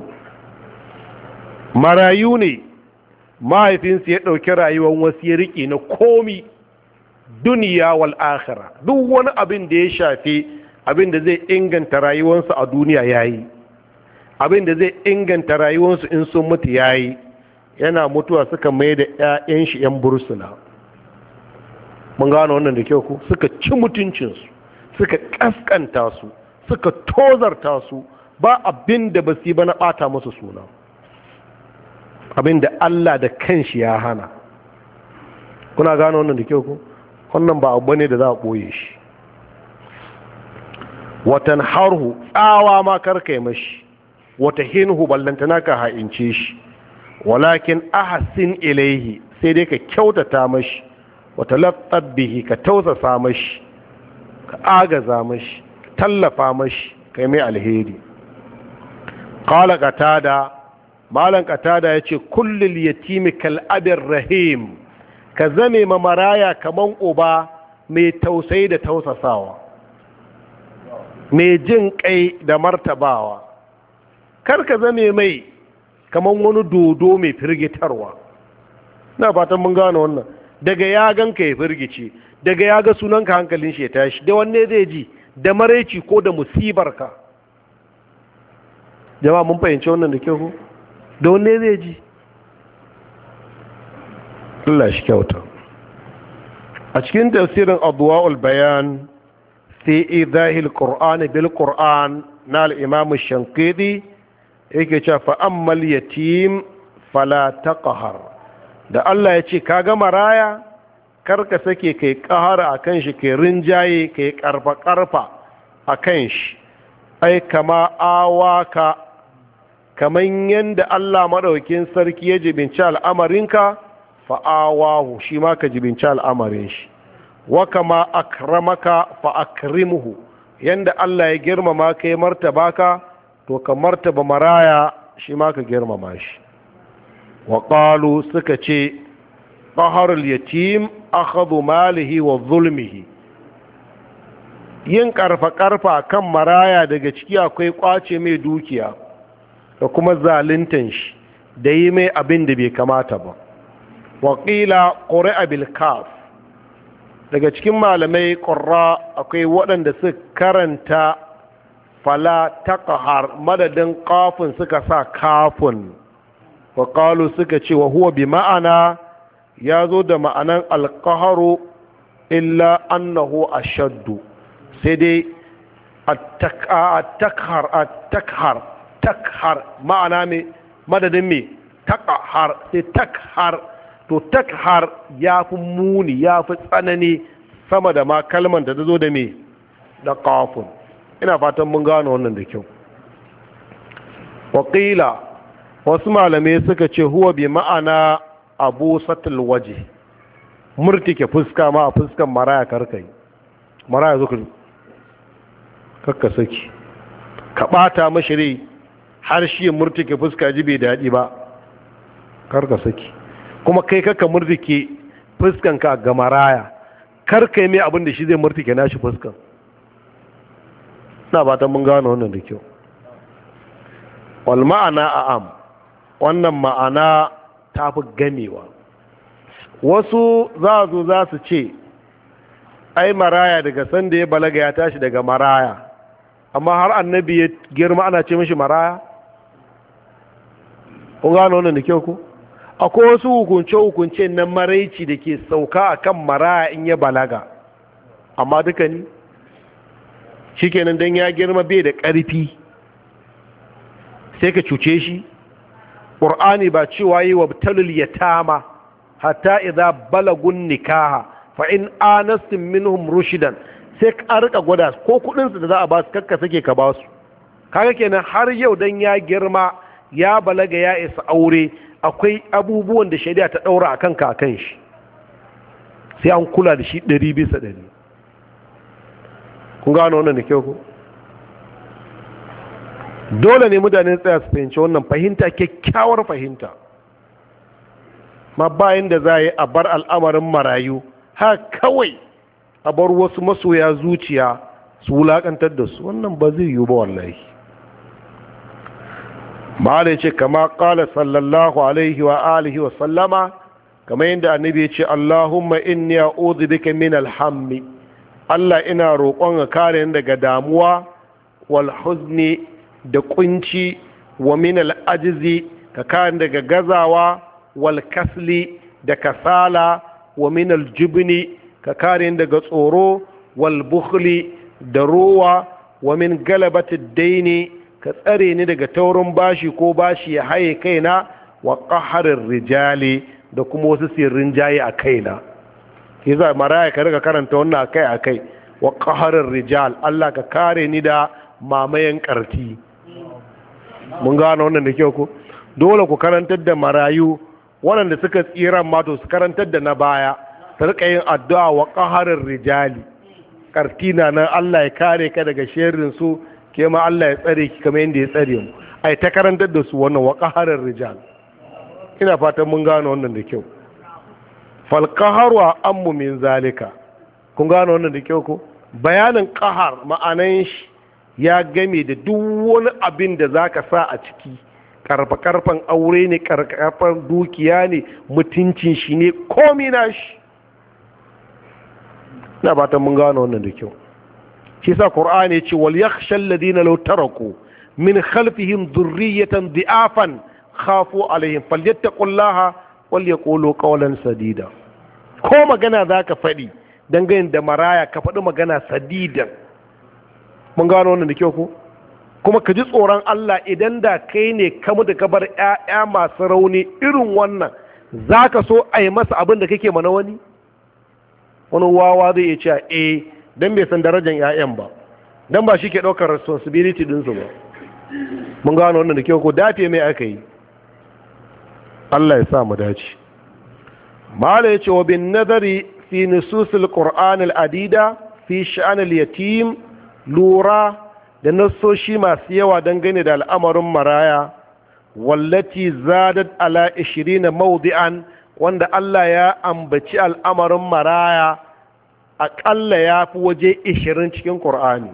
marayu ne mahaifinsu ya ɗauki rayuwar wasu ya riƙe na komi, duniya wal akhira, duk wani abin da ya shafi abin da zai inganta rayuwarsu a duniya yayi, abin da zai inganta rayuwarsu in sun mutu yayi. yana mutuwa suka mai da 'ya'yan shi 'yan bursuna. mun gano wannan da kyau ku? suka ci mutuncinsu, suka kaskanta su, suka tozarta su, ba abin da ba su yi ba na ɓata musu suna, abin da Allah da kanshi ya hana. kuna gano wannan da kyau ku? wannan ba abu ne da za a ɓoye shi. watan harhu, tsawa ma karkai mashi, wata hinhu ballantana ka ha'ince shi, walakin ahsin ilaihi, sai dai ka kyautata mashi, wata lattab bihi, ka tausasa mashi, ka agaza mashi, ka tallafa mashi, kai mai alheri. qala qatada, malan qatada yace kullul yatimi kal abir rahim, ka zame ma maraya kaman uba mai tausayi da tausasawa, mai jin kai da martabawa. kar ka zame mai kaman wani dodo mai firgitarwa. na fatan mun gane wannan. daga ya ganka ya firgice, daga ya ga sunanka hankalin shi ya tashi, da wanne zai ji, da maraici ko da musibarka? jama'a mun fahimci wannan da kyau, da wanne zai ji? Allah shi kyauta. a cikin tafsirin adwa'ul bayan fi idahil qur'an bil qur'an na al-imam ash-shankidi yake cewa fa ammal yatim fala taqhar, da Allah ya ce kaga maraya karka sake kai kahara akan shi, kai rinjaye, kai karfa karfa akan shi. ai kama awaka, kaman yanda Allah madaukin sarki ya jibinci al'amarinka, fa awahu, shi ma ka jibinci al'amarin shi. wa kama akramaka fa akrimuhu, yanda Allah ya girmama ka ya martaba ka, to ka martaba maraya shi ma ka girmama shi. wa qalu, suka ce qaharul yatim akhadhu malihi wa zulmihi, yin karfa karfa kan maraya daga ciki akwai kwace mai dukiya da kuma zaluntan shi da yi mai abin da bai kamata ba. wa qila qura'a bil kaf, daga cikin malamai qurra akwai waɗanda suka karanta fala taqhar madadin qafun suka sa kafun. wa qalu, suka ce wa huwa bi ma'ana, ya zo da ma'anan alqaharu illa annahu ashaddu, sai dai at-takhar at-takhar takhar ma'ana me madadin me takhar, sai takhar, to takhar ya fi muni, ya fi tsanani sama da ma kalman da ta zo da me da qafun. ina fatan mun gano wannan da kyau. waƙila, wasu malamai suka ce huwa bi ma'ana abu satul waje, murtike fuska ma a fuskan maraya karkai, maraya zuka kakka saki ka ɓata mashi rai har shi murtike fuska ji bai daɗi ba, karka saki. kuma kai kakka murtike fuskanka ga maraya, karka yi mai abin da shi zai murtike nashi fuskan. na fatan mun gano wannan da kyau. wal ma'ana a'am, wannan ma'ana ta fi gamewa. wasu za zo za su ce ai maraya daga sanda ya balaga ya tashi daga maraya, amma har annabi ya girma ana ce mishi maraya. kun gano wannan da kyau ku? akwai wasu hukunce-hukunce na maraici da ke sauka a kan maraya in ya balaga, amma duka ni shi kenan don ya girma bai da ƙarfi sai ka cuce shi. ƙur'ani ba cewa yi wa talul yatama hatta idza balagun nikaha fa in anastum minhum rushidan, sai ka rika gwada ko kudin su da za a ba su kakka sake ka ba su. kaga kenan har yau dan ya girma ya balaga ya isa aure, akwai abubuwan da shari'a ta daura akan ka akan shi, sai an kula da shi ɗari bisa ɗari. kun gano wannan da kyau ko? dole ne mutane tsaya su fahimci wannan fahimta, kyakkyawar fahimta. ma bayan da za a yi a bar al'amarin marayu ha kawai a bar wasu masoya zuciya su wulakantar da su, wannan ba zai yiwu ba wallahi. ma'ala ce kama kala sallallahu alaihi wa alihi wa sallama, kama yadda annabi ya ce Allahumma inni a'udhu bika min alhammi, Allah ina roƙon ka kare ni daga damuwa, wal huzni da kunci, wa min al'ajizi ka kare daga gazawa, wal kasli da kasala, wa min aljubni ka kare daga tsoro, wal bukhli da rowa, wa min galabati daini ka tsare ni daga taurin bashi ko bashi ya haye kaina, wa qaharir rijali da kuma wasu sirrin jayi a kaina. yasa maraya ka riga karanta wannan akai akai, wa qaharir rijal, Allah ka kare ni da mamayen karti. mun gano wannan da kyau ko? dole ku karantar da marayu waɗanda suka tsira ma to su karantar da na baya, su rika yin addu'a wa qaharir rijali, karti na nan Allah ya kare ka daga sharrin su, ke ma Allah ya tsare ki kamar yadda ya tsare mu. ai ta karantar da su wannan wa qaharir rijal. ina fatan mun gano wannan da kyau. fal qaharu ammu min zalika, kun gano wannan da kyau ko? bayanin qahar ma'anan shi ya game da duk wani abin da za ka sa a ciki, karfa-karfan aure ne, karfan dukiya ne, mutuncin shi ne, komi na shi. na batan mun gano wannan da kyau. shi sa Qur'ani ce wal yakhshal ladina law taraku min khalfihim dhurriyatan dhi'afan khafu alaihim falyattaqullaha wal yaqulu qawlan sadida. ko magana zaka faɗi dangane da maraya ka faɗi magana sadidan. mun gano wannan da kyau ko kuma ka ji tsoron Allah idan da kai ne kamu da kabar ƴaƴa masu rauni irin wannan zaka so a yi masa abin da kake mana wani wani wawa zai iya cewa eh dan bai san darajar ƴaƴan ba, dan ba shi ke ɗaukar responsibility ɗinsu ba. mun gano wannan da kyau ko dafe mai aka yi. Allah ya sa mu dace. mala yace wa bin nadari fi nususil qur'an al adida fi sha'an al yatim, lura da nassoshi masu yawa dangane da al'amarin maraya, wallati zadat ala ishirin mawdi'an, wanda Allah ya ambaci al'amarin maraya aƙalla ya fi waje ishirin cikin ƙur'ani.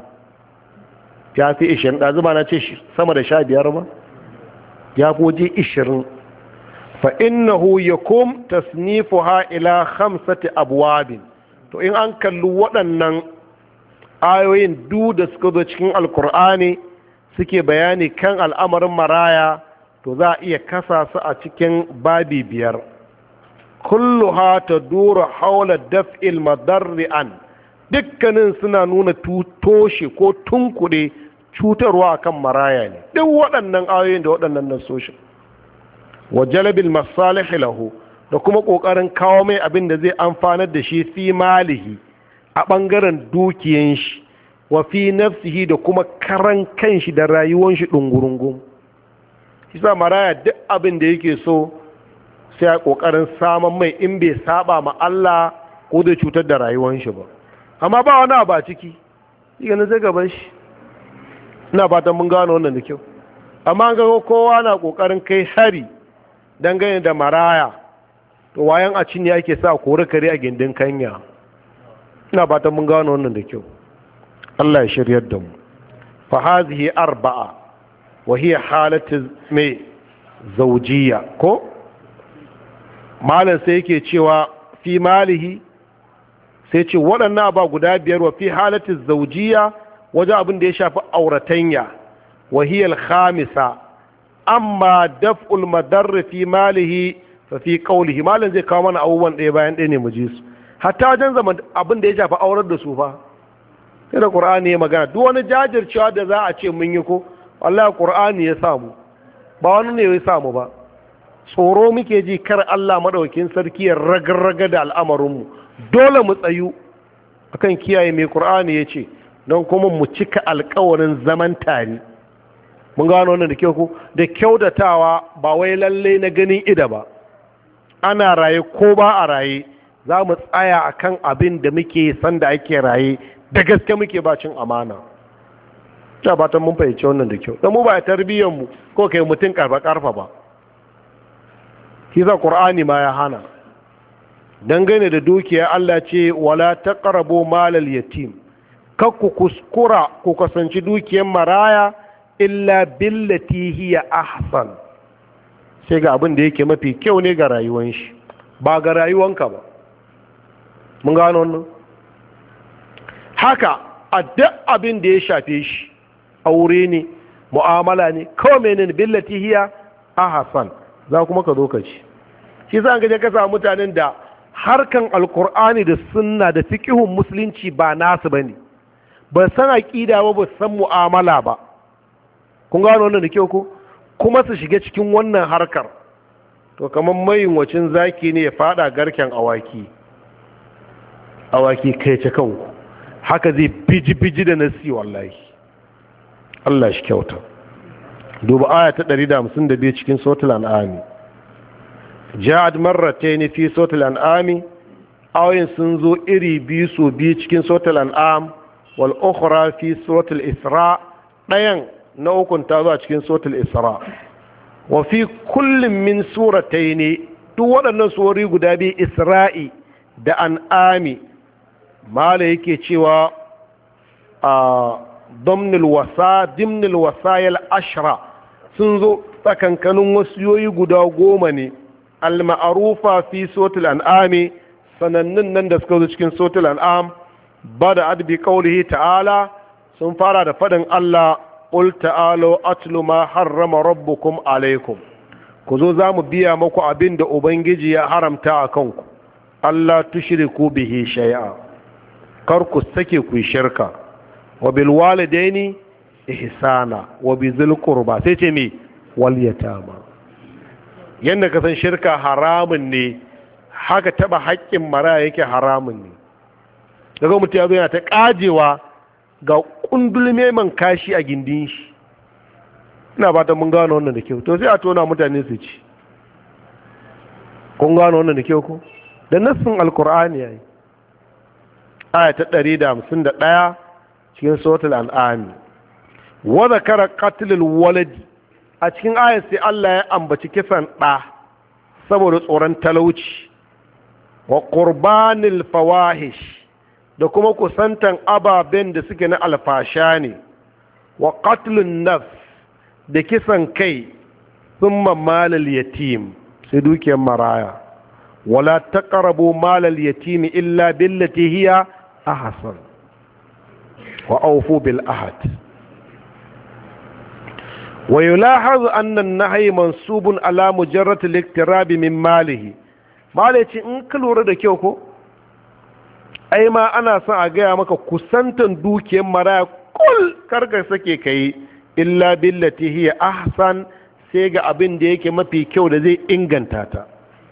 ya fi ishirin ɗazu ba na ce sama da sha biyar ba, ya fi waje ishirin. fa innahu yakum tasnifuha ila khamsati abwabin. to in an kalli waɗannan ayoyin du da suka zo cikin alkur'ani suke bayani kan al'amarin maraya, to za a iya kasa su a cikin babi biyar. kulluha taduru haula daf'il madarri an, dukkanin suna nuna toshe ko tunkuɗe cutarwa akan maraya ne, duk waɗannan ayoyin da waɗannan nasoshin. wa jalabil masalih lahu, da kuma ƙoƙarin kawo mai abin da zai amfanar da shi fi malihi, a ɓangaren dukiyan shi, wa fi nafsihi, da kuma karan kanshi da rayuwan shi ɗungurungun. shi sa maraya duk abin da yake so sai a ƙoƙarin saman mai, in bai saba ma Allah ko zai cutar da rayuwan shi ba. amma ba wani abu a ciki, shi ganin zai gaban shi. ina fatan mun gano wannan da kyau. amma an ga kowa na ƙoƙarin kai hari dangane da maraya, to wayan a cinye ake sa kore kare a gindin kanya. ina fatan mun gano wannan da kyau. Allah ya shiryar da mu. fa hazihi arba'a wa hiya halatu mai zawjiyya ko malam sai yake cewa fi malihi, sai ce waɗannan ba guda biyar, wa fi halatu zawjiyya wajen abin da ya shafi auratanya, wa hiya al-khamisa amma daf'ul madarr fi malihi fa fi qawlihi. malam zai kawo mana abubuwan ɗaya bayan ɗaya ne mu ji su, hatta wajen zaman abin da ya shafi aurar da su fa sai da Qur'ani ya magana. duk wani jajircewa da za a ce mun yi ko wallahi Qur'ani ya samu, ba wani ne ya samu ba. tsoro muke ji kar Allah madaukakin sarki ya ragarraga da al'amarinmu, dole mu tsayu akan kiyaye mai Qur'ani ya ce, don kuma mu cika alƙawarin zaman tare. mun gano wannan da kyau ko da kyautatawa, ba wai lalle na ganin ida ba, ana raye ko ba a raye za mu tsaya akan abin da muke san da ake raye, da gaske muke bacin amana. ta fatan mun fahimci wannan da kyau, dan mu ba tarbiyyar mu ko kai mutun karfa karfa ba. kiza Qur'ani ma ya hana dangane da dukiya. Allah ce wala taqrabu malal yatim, kakku kuskura ku kasance dukiyar maraya illa billati hiya ahsan, sai ga abin da yake mafi kyau ne ga rayuwan shi, ba ga rayuwanka ba. mun gano wannan. haka a duk abin da ya shafe shi, aure ne, mu'amala ne, kawai menene billati hiya ahsan, za kuma ka zo ka ci. shi za ka je ka samu mutanen da harkan alkur'ani da sunna da fiqhun musulunci ba nasu bane, ba san aqida ba, ba san mu'amala ba. kun gano wannan da kyau ko kuma su shiga cikin wannan harkar, to kamar mayin wacin zaki ne ya fada garken awaki. awaki kai ce kanku, haka zai biji biji da nasi wallahi. Allah shi kyauta. duba aya ta ɗari da hamsin da biyu cikin suratul an'am. ja'at marratayn fi suratul an'am, ayoyin sun zo iri biyu so biyu cikin suratul an'am, wal ukhra fi suratul isra, ɗayan na ukun ta zo a cikin suratul isra. wa fi kullum min suratayn, duk waɗannan surori guda biyu, isra'i da an'ami, mala yake cewa a damnil wasa dimnil wasayil ashra sun zo tsakankanin wasiyoyi guda goma ne al-ma'rufa fi suratul an'ami sanannun nan da suka zo cikin suratul an'am bada adbi qawlihi ta'ala sun fara da fadin Allah qul ta'alu atlu ma harrama rabbukum alaykum ku zo zamu biya muku abin da ubangiji ya haramta a kanku Allah tushriku bihi shay'a kar ku sake ku shirka wa bil walidaini ihsana wa bizil qurba sai ce me wal yatama yanda ka san shirka haramun ne haka taba haƙƙin mara yake haramun ne daga mutum ya zo yana ta kajewa ga kundulme man kashi a gindin shi ina ba ta mun gano wannan da kyau to sai a tona mutane su ci kun gano wannan da kyau ko da nassin alkur'ani yayi aya ta ɗari da hamsin da ɗaya cikin suratul an'am wa zakara qatlul waladi a cikin ayar sai Allah ya ambaci kisan ɗa saboda tsoron talauci wa qurbanil fawahish da kuma kusantan ababen da suke na alfasha ne wa qatlun nafs da kisan kai thumma malal yatim sai dukiyar maraya wala taqrabu malal yatim illa billati hiya ahsan wa awfu bil ahad wa yulahazu anna an-nahy mansubun ala mujarrad al-iktirab min malihi malaci in ka lura da kyau ko ai ma ana son a gaya maka kusantan dukiyar maraya kul karka sake kai illa billati hiya ahsan sai ga abin da yake mafi kyau da zai inganta ta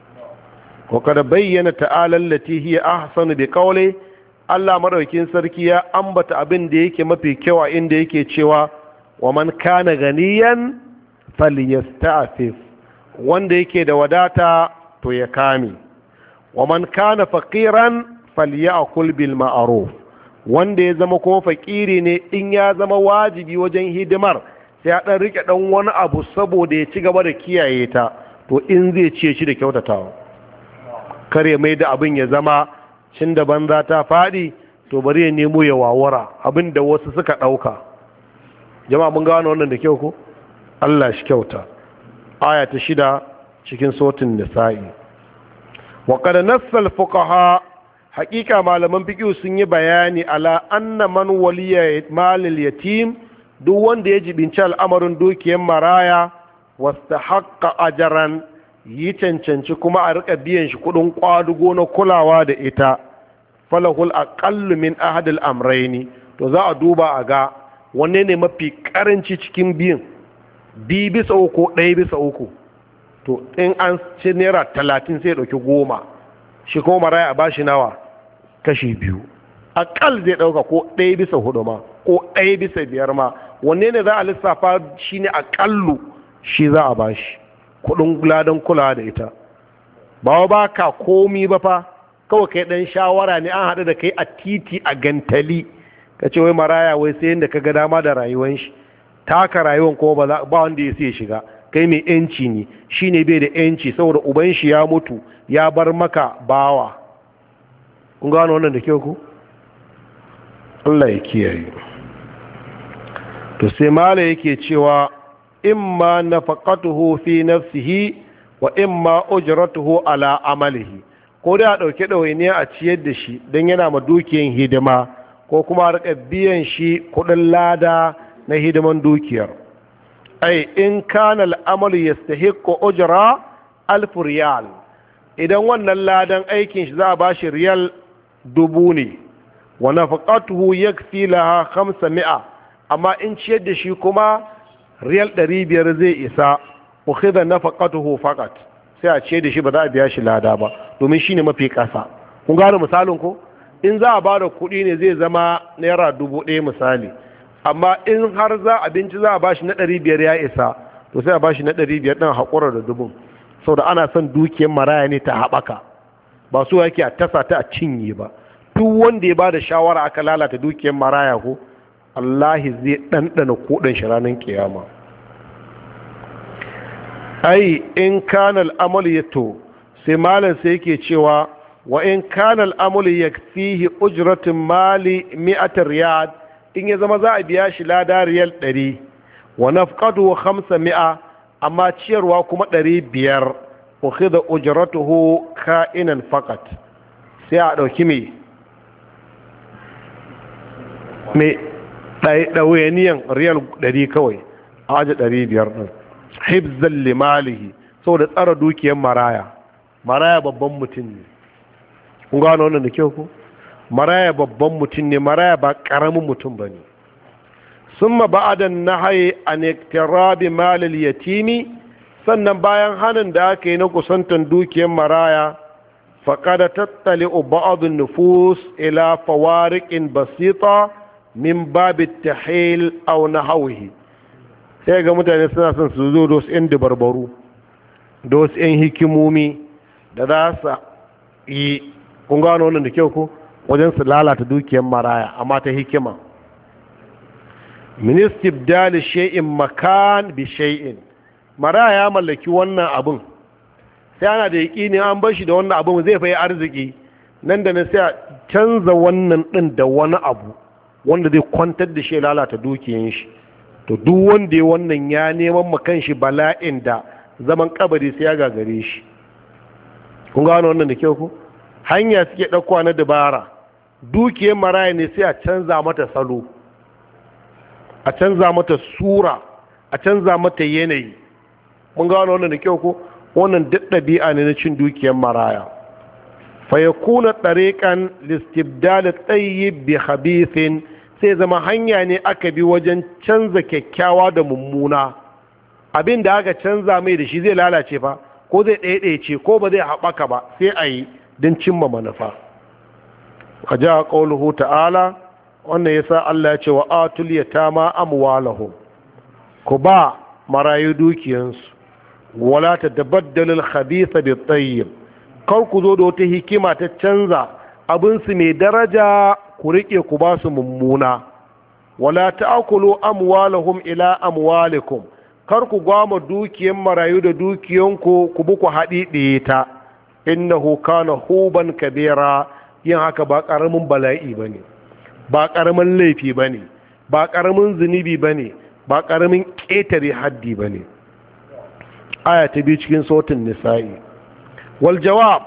ko kada bayyana ta'ala allati hiya ahsan bi qawli Allah madaukin sarki ya ambata abin da yake mafi kyau a inda yake cewa wa man kana ganiyan falyasta'fif wanda yake da wadata to ya kame wa man kana faqiran falyakul bil ma'ruf wanda ya zama ko fakiri ne in ya zama wajibi wajen hidimar sai ya dan rike dan wani abu saboda ya ci gaba da kiyaye ta to in zai ce shi da kyautatawa kare mai da abin ya zama cin da banza ta fadi to bari ya nemo ya wawara abin da wasu suka dauka jama'a mun gano wannan da kyau ko Allah shi kyauta aya ta shida cikin sautin nisa'i wa qad nassal fuqaha haqiqa malaman fiqh sun yi bayani ala anna man waliya malil yatim duk wanda ya jibinci al'amarin dukiyar maraya wastahaqqa ajran yi cancanci kuma a rika biyan shi kudin kwadugo na kulawa da ita falahul aqallu min ahadil amrayni to za a duba a ga wanne ne mafi karanci cikin biyan bi bisa uku ɗaya bisa uku to in an ci naira talatin sai ɗauki goma shi kuma maraya a bashi nawa kashi biyu akal zai ɗauka ko ɗaya bisa hudu ma ko ɗaya bisa biyar ma wanne ne za a lissafa shi ne akallu shi za a bashi kudin ladan kulawa da ita ba ba ka komi ba fa kawai kai ɗan shawara ne an haɗu da kai a titi a gantali ka ce wai maraya wai sai yadda ka ga dama da rayuwan shi taka rayuwan kuma ba wanda ya sai shiga kai mai yanci ne shi ne bai da yanci saboda uban shi ya mutu ya bar maka bawa kun gano wannan da kyau ku Allah ya kiyaye to sai mala yake cewa imma nafaqatuhu fi nafsihi wa imma ujratuhu ala amalihi ko da dauke dawainiya a ciyar da shi dan yana ma dukiyan hidima ko kuma rika biyan shi kudin lada na hidiman dukiyar ai in kana al'amalu yastahiqqu ujra alf riyal idan wannan ladan aikin shi za a bashi riyal dubu ne wa nafaqatuhu yakfi laha khamsa amma in ciyar da shi kuma riyal ɗari biyar zai isa ukhidha nafaqatuhu faqat sai a ciyar da shi ba za a biya shi lada ba domin shine mafi ƙasa kun gane misalin ko in za a ba da kuɗi ne zai zama naira dubu ɗaya misali amma in har za abinci za a ba shi na ɗari biyar ya isa to sai a ba shi na ɗari biyar ɗin haƙura da dubun saboda ana son dukiyar maraya ne ta haɓaka ba so yake a tasa ta a cinye ba duk wanda ya ba da shawara aka lalata dukiyar maraya ko Allahi zai ɗanɗana kuɗin shi ranar kiyama ai in kana al'amali ya to sai malam sai yake cewa wa in kana al'amali ya fihi ujratin mali mi'atar riyad in ya zama za a biya shi lada riyal ɗari wa nafqatu hamsa mi'a amma ciyarwa kuma ɗari biyar ukhidha ujratuhu ka'inan faqat sai a ɗauki me me ɗawainiyan riyal ɗari kawai a aji ɗari biyar ɗin hibzan limalihi saboda tsara dukiyar maraya. Maraya babban mutum ne, kun gano wannan da kyau ku? Maraya babban mutum ne, maraya ba ƙaramin mutum ba ne. sun ma ba'adan na haye a nektarabi malil yatimi, sannan bayan hannun da aka yi na kusantan dukiyar maraya faƙada tattali ba'adun nufus ila fawariƙin basita min babi tahil au na hauhi. Sai ga mutane suna son su zo da wasu 'yan dabarbaru da wasu 'yan hikimomi da za su yi, kun gano wannan da kyau ko, wajen su lalata dukiyar maraya amma ta hikima. Ministib dali shay'in makan bi shay'in, maraya ya mallaki wannan abun sai ana da yaƙini an bar shi da wannan abun zai fayi arziki, nan da na sai a canza wannan ɗin da wani abu wanda zai kwantar da shi lalata dukiyar shi. To duk wanda ya wannan ya neman makan shi bala'in da zaman kabari sai ya gagare shi. Kun gano wannan da kyau ku? Hanya suke ɗaukowa na dabara, dukiyar maraya ne sai a canza mata salo, a canza mata sura, a canza mata yanayi. Mun gano wannan da kyau ku? Wannan duk ɗabi'a ne na cin dukiyar maraya. Fa yakuna tariqan listibdal tayyib bi khabithin, sai zama hanya ne aka bi wajen canza kyakkyawa da mummuna. Abin da aka canza mai da shi zai lalace fa, ko zai ɗaiɗaice ko ba zai haɓaka ba, sai a yi don cimma manufa. A ja ƙauluhu ta'ala, wannan ya sa Allah ya ce wa atul yatama amwalahum, ku ba marayu dukiyansu, wala ta tabaddalul khabitha bit tayyib, kar ku zo da wata hikima ta canza abinsu mai daraja ku riƙe ku ba su mummuna. Wala ta'kulu amwalahum ila amwalikum, kar ku gwama dukiyan marayu da dukiyanku ku buku haɗi ɗaya ta, innahu kana huban kabira. Yin haka ba ƙaramin bala'i ba ne, ba ƙaramin laifi ba ne, ba ƙaramin zunubi ba ne, ba ƙaramin ƙetare haddi ba ne. Aya ta biyu cikin sautin nisa'i. Wal jawab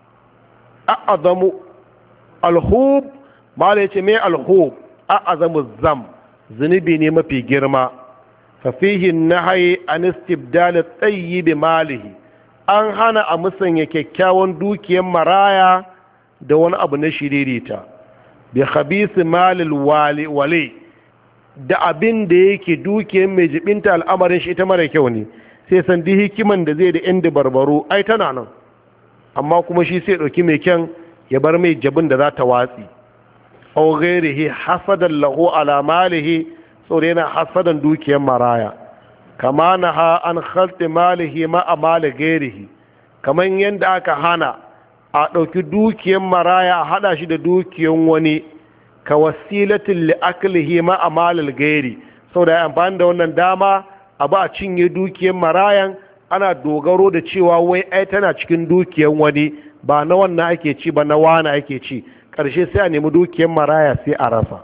a'azamu alhub, mala yace me alhub? A'azamu zam, zunubi ne mafi girma. fafihi nahayi an istibdal at-tayyib malihi, an hana a musanya kyakkyawan dukiyar maraya da wani abu na shiririta, bi khabith malil wali wali, da abin da yake dukiyar mai jibinta al'amarin shi ita mara kyau ne, sai san di hikiman da zai da yan barbaro ai tana nan, amma kuma shi sai dauki mai kyan ya bar mai jabin da za ta watsi. Aw ghairihi hasadan lahu ala malihi, saboda yana hasadan dukiyar maraya. Kama na ha an khalti malihi ma a mali gairihi, kamar yadda aka hana a ɗauki dukiyar maraya a haɗa shi da dukiyar wani, ka wasilatin li'aklihi ma a malil gairi, saboda ya amfani da wannan dama a ba a cinye dukiyar marayan, ana dogaro da cewa wai ai tana cikin dukiyar wani, ba na wannan ake ci ba na wani ake ci, ƙarshe sai a nemi dukiyar maraya sai a rasa.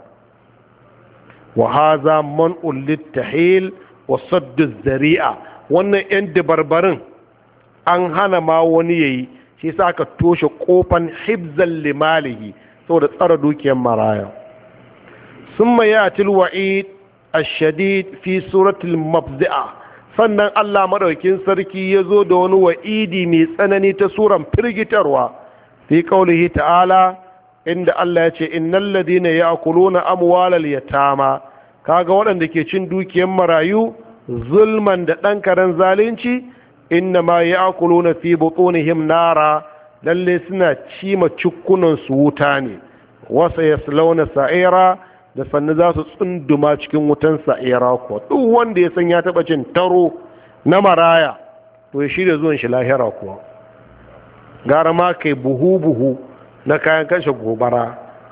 Wa haza man'ul littahil wa saddu zari'a, wannan yan dabarbarin an hana ma wani yayi, shi sa aka toshe kofan hibzan limalihi saboda tsara dukiyar maraya. Summa yatil wa'id ash-shadid fi suratul mafzi'a, sannan Allah madaukin sarki ya zo da wani wa'idi mai tsanani ta suran firgitarwa fi qaulihi ta'ala, inda Allah ya ce innal ladina ya'kuluna amwalal yatama, kaga waɗanda ke cin dukiyar marayu zulman da ɗan karen zalunci, inna ma ya'kuluna fi butunihim nara, lalle suna cima cukkunan su wuta ne, wasa yaslawna sa'ira, da sannu za su tsunduma cikin wutan sa'ira. Kuwa duk wanda ya san ya taɓa cin taro na maraya to ya shirya zuwan shi lahira kuwa. Gara ma kai buhu buhu na kayan kashe gobara,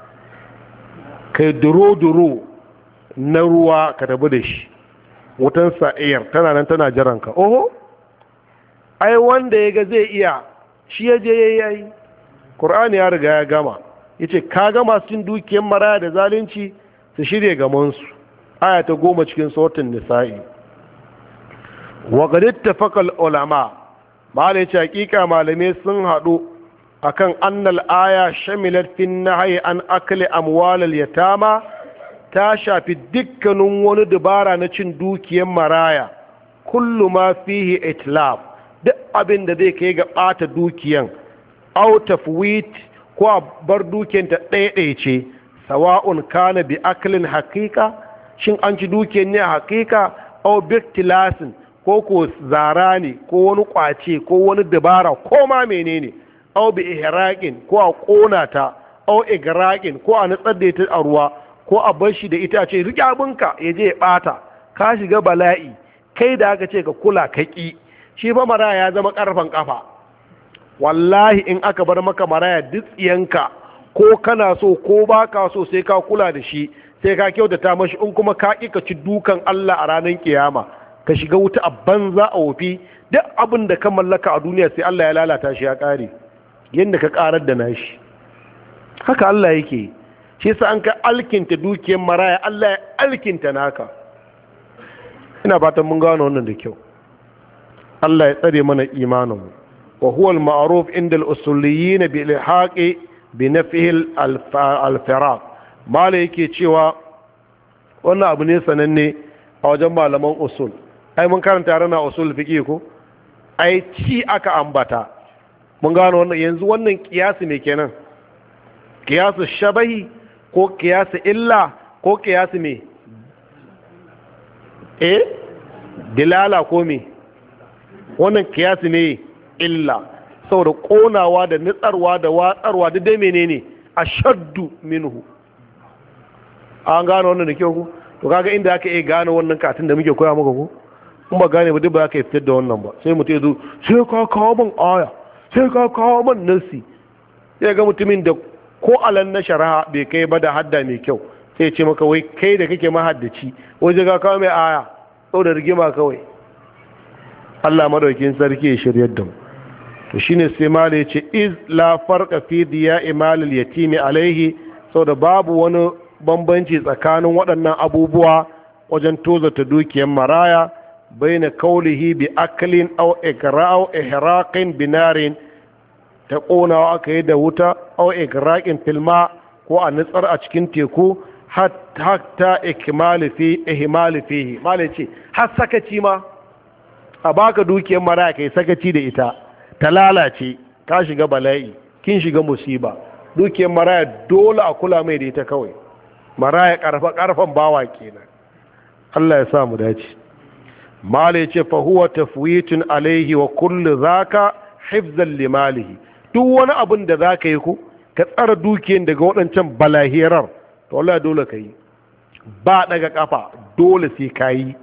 kai duro-duro na ruwa ka tabi da shi, wutan sa'ir tana nan tana jiranka. Oho, ai wanda ya ga zai iya shi ya je ya yi. Ƙur'ani ya riga ya gama, ya ce ka gama cin dukiyar maraya da zalunci, su shirye gamansu. Aya ta goma cikin suratul nisa'i. Wa qad ittafaqa ulama, malai ce hakika malamai sun haɗu akan annal aya shamilat fi nahyi an akli amwalal yatama, ta shafi dukkanin wani dabara na cin dukiyar maraya, kullu ma fihi itlaf, duk abin da zai kai ga ɓata dukiyan, aw tafwit ko a bar dukiyar ta ɗaiɗaice, sawa'un kana bi aklin haqiqa, shin an ci dukiyar ne a haqiqa, aw biktilasin ko ko zara ne ko wani kwace ko wani dabara ko ma menene, aw bi ihraqin ko a kona ta, aw igraqin ko a nutsar da ita a ruwa, ko a bar shi da ita ce riƙe abinka ya je ya ɓata, ka shiga bala'i. Kai da aka ce ka kula ka ƙi, shi fa maraya ya zama ƙarfan ƙafa. Wallahi in aka bar maka maraya duk tsiyanka, ko kana so ko ba ka so sai ka kula da shi, sai ka kyautata mashi. In kuma ka ƙi ka ci dukan Allah a ranar kiyama, ka shiga wuta a banza a wofi. Duk abin da ka mallaka a duniya sai Allah ya lalata shi ya ƙare yadda ka ƙarar da nashi. Haka Allah yake. Shi yasa an ka alkinta dukiyar maraya, Allah ya alkinta naka. Ina fatan mun gano wannan da kyau. Allah ya tsare mana imaninmu. Wa huwa al-ma'ruf inda al-usuliyyin bi ilhaqi bi nafhi al-firaq. Mala yake cewa wannan abu ne sananne a wajen malaman usul. Ai mun karanta rana usul fiqh ko? Ai ci aka ambata. Mun gano wannan. Yanzu wannan kiyasi ne kenan. Kiyasu shabahi ko kiyasu illa ko kiyasu me? Eh dilala ko me? Wannan kiyasu ne illa, saboda konawa da nitsarwa da watsarwa da dai menene ashaddu minhu. An gano wannan da kyau ku? To kaga inda aka iya gano wannan katin da muke koya maka ku? In ba gane ba duk ba ka fitar da wannan ba. Sai mutum ya zo sai ka kawo min aya, sai ka kawo min nasi. Sai ga mutumin da ko alan na shari'a bai kai ba da hadda mai kyau, sai ce maka wai kai da kake mahaddaci waje ga kawo mai aya, sau da rigima kawai. Allah madaukin sarki ya shiryar da mu. To shine sai mala ya ce iz la farqa fi diya'i malil yatimi alaihi, saboda babu wani bambanci tsakanin waɗannan abubuwa wajen tozata dukiyar maraya, baina kaulihi bi aklin aw igra'u ihraqin binarin, ta ƙonawa aka yi da wuta, au igraqin filma ko a nutsar a cikin teku, hatta ikmali fi ihmali fihi. Malai ce har sakaci ma a baka dukiyar maraya kai sakaci da ita, ta lalace, ka shiga bala'i, kin shiga musiba. Dukiyar maraya dole a kula mai da ita kawai. Maraya karfa karfan bawa kenan. Allah ya sa mu dace. Malai ce fa huwa tafwitun alaihi wa kullu zaka hifzan limalihi. Duk wani abin da za ka yi ku ka tsara dukiyar daga waɗancan balahirar, to Allah dole ka yi, ba daga kafa, dole sai ka yi.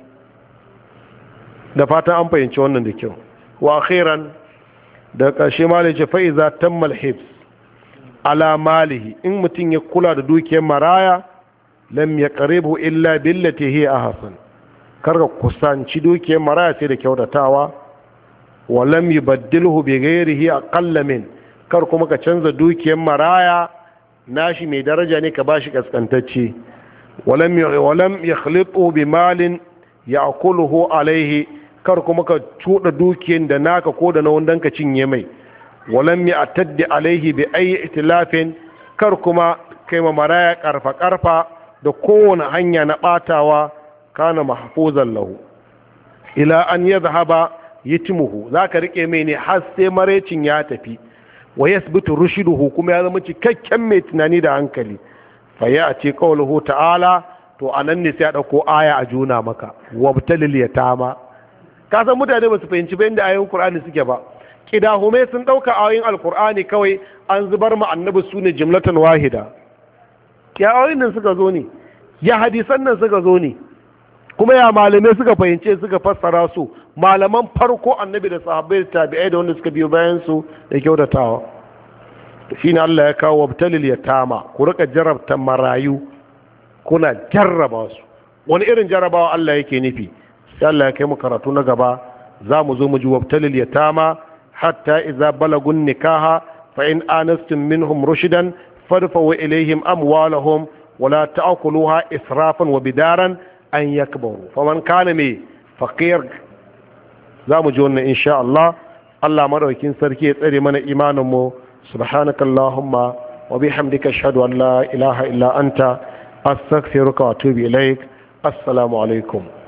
Da fatan an fahimci wannan da kyau. Wa akhiran da ƙarshe malai ce fa'iza tammal hifz ala malihi, in mutum ya kula da dukiyar maraya, lam yaqribu illa billati hiya ahsan, karka kusanci dukiyar maraya sai da kyautatawa. Wa lam yubaddilhu bi ghairihi aqalla min, kar kuma ka canza dukiyar maraya nashi mai daraja ne ka bashi kaskantacce. Walam walam yakhlitu bi malin ya'kuluhu alaihi, kar kuma ka cuda dukiyar da naka ko da na wandan ka cinye mai. Walam ya'taddi alaihi bi ayi itilafin, kar kuma kai ma maraya karfa karfa da kowane hanya na batawa, kana mahfuzan lahu ila an yadhhaba yitimuhu, zaka rike mai ne har sai marecin ya tafi. Wa yasbitu rushiduhu, kuma ya zama cikakken mai tunani da hankali. Fa ya'ti qawluhu ta'ala, to anan ne sai a dauko aya a juna maka, wabtalil yatama. Ka san mutane ba su fahimci ba inda ayoyin Qur'ani suke ba. Kidahume sun dauka ayoyin Alqur'ani kawai an zubar ma annabi sune jumlatan wahida. Ya ayoyin nan suka zo ne, ya hadisan nan suka zo ne, kuma ya malamai suka fahimce suka fassara su, malaman farko annabi da sahabbai da tabi'ai da wanda suka biyo bayan su da kyautatawa. Shine Allah ya kawo wabtalil yatama, ku rika jarabta marayu, kuna jarraba su. Wani irin jarrabawa Allah yake nufi? Sai Allah ya kai mu karatu na gaba, za mu zo mu ji wabtalil yatama hatta idza balagun nikaha fa in anastum minhum rushdan fadfa'u ilayhim amwalahum wala ta'kuluha israfan wa bidaran an yakbaru faman kana me faqir. za mu ji wannan insha Allah. Allah madaukin sarki ya tsare mana imanin mu. subhanakallahumma wa bihamdika ashhadu an la ilaha illa anta astaghfiruka wa atubu ilaik. assalamu alaikum.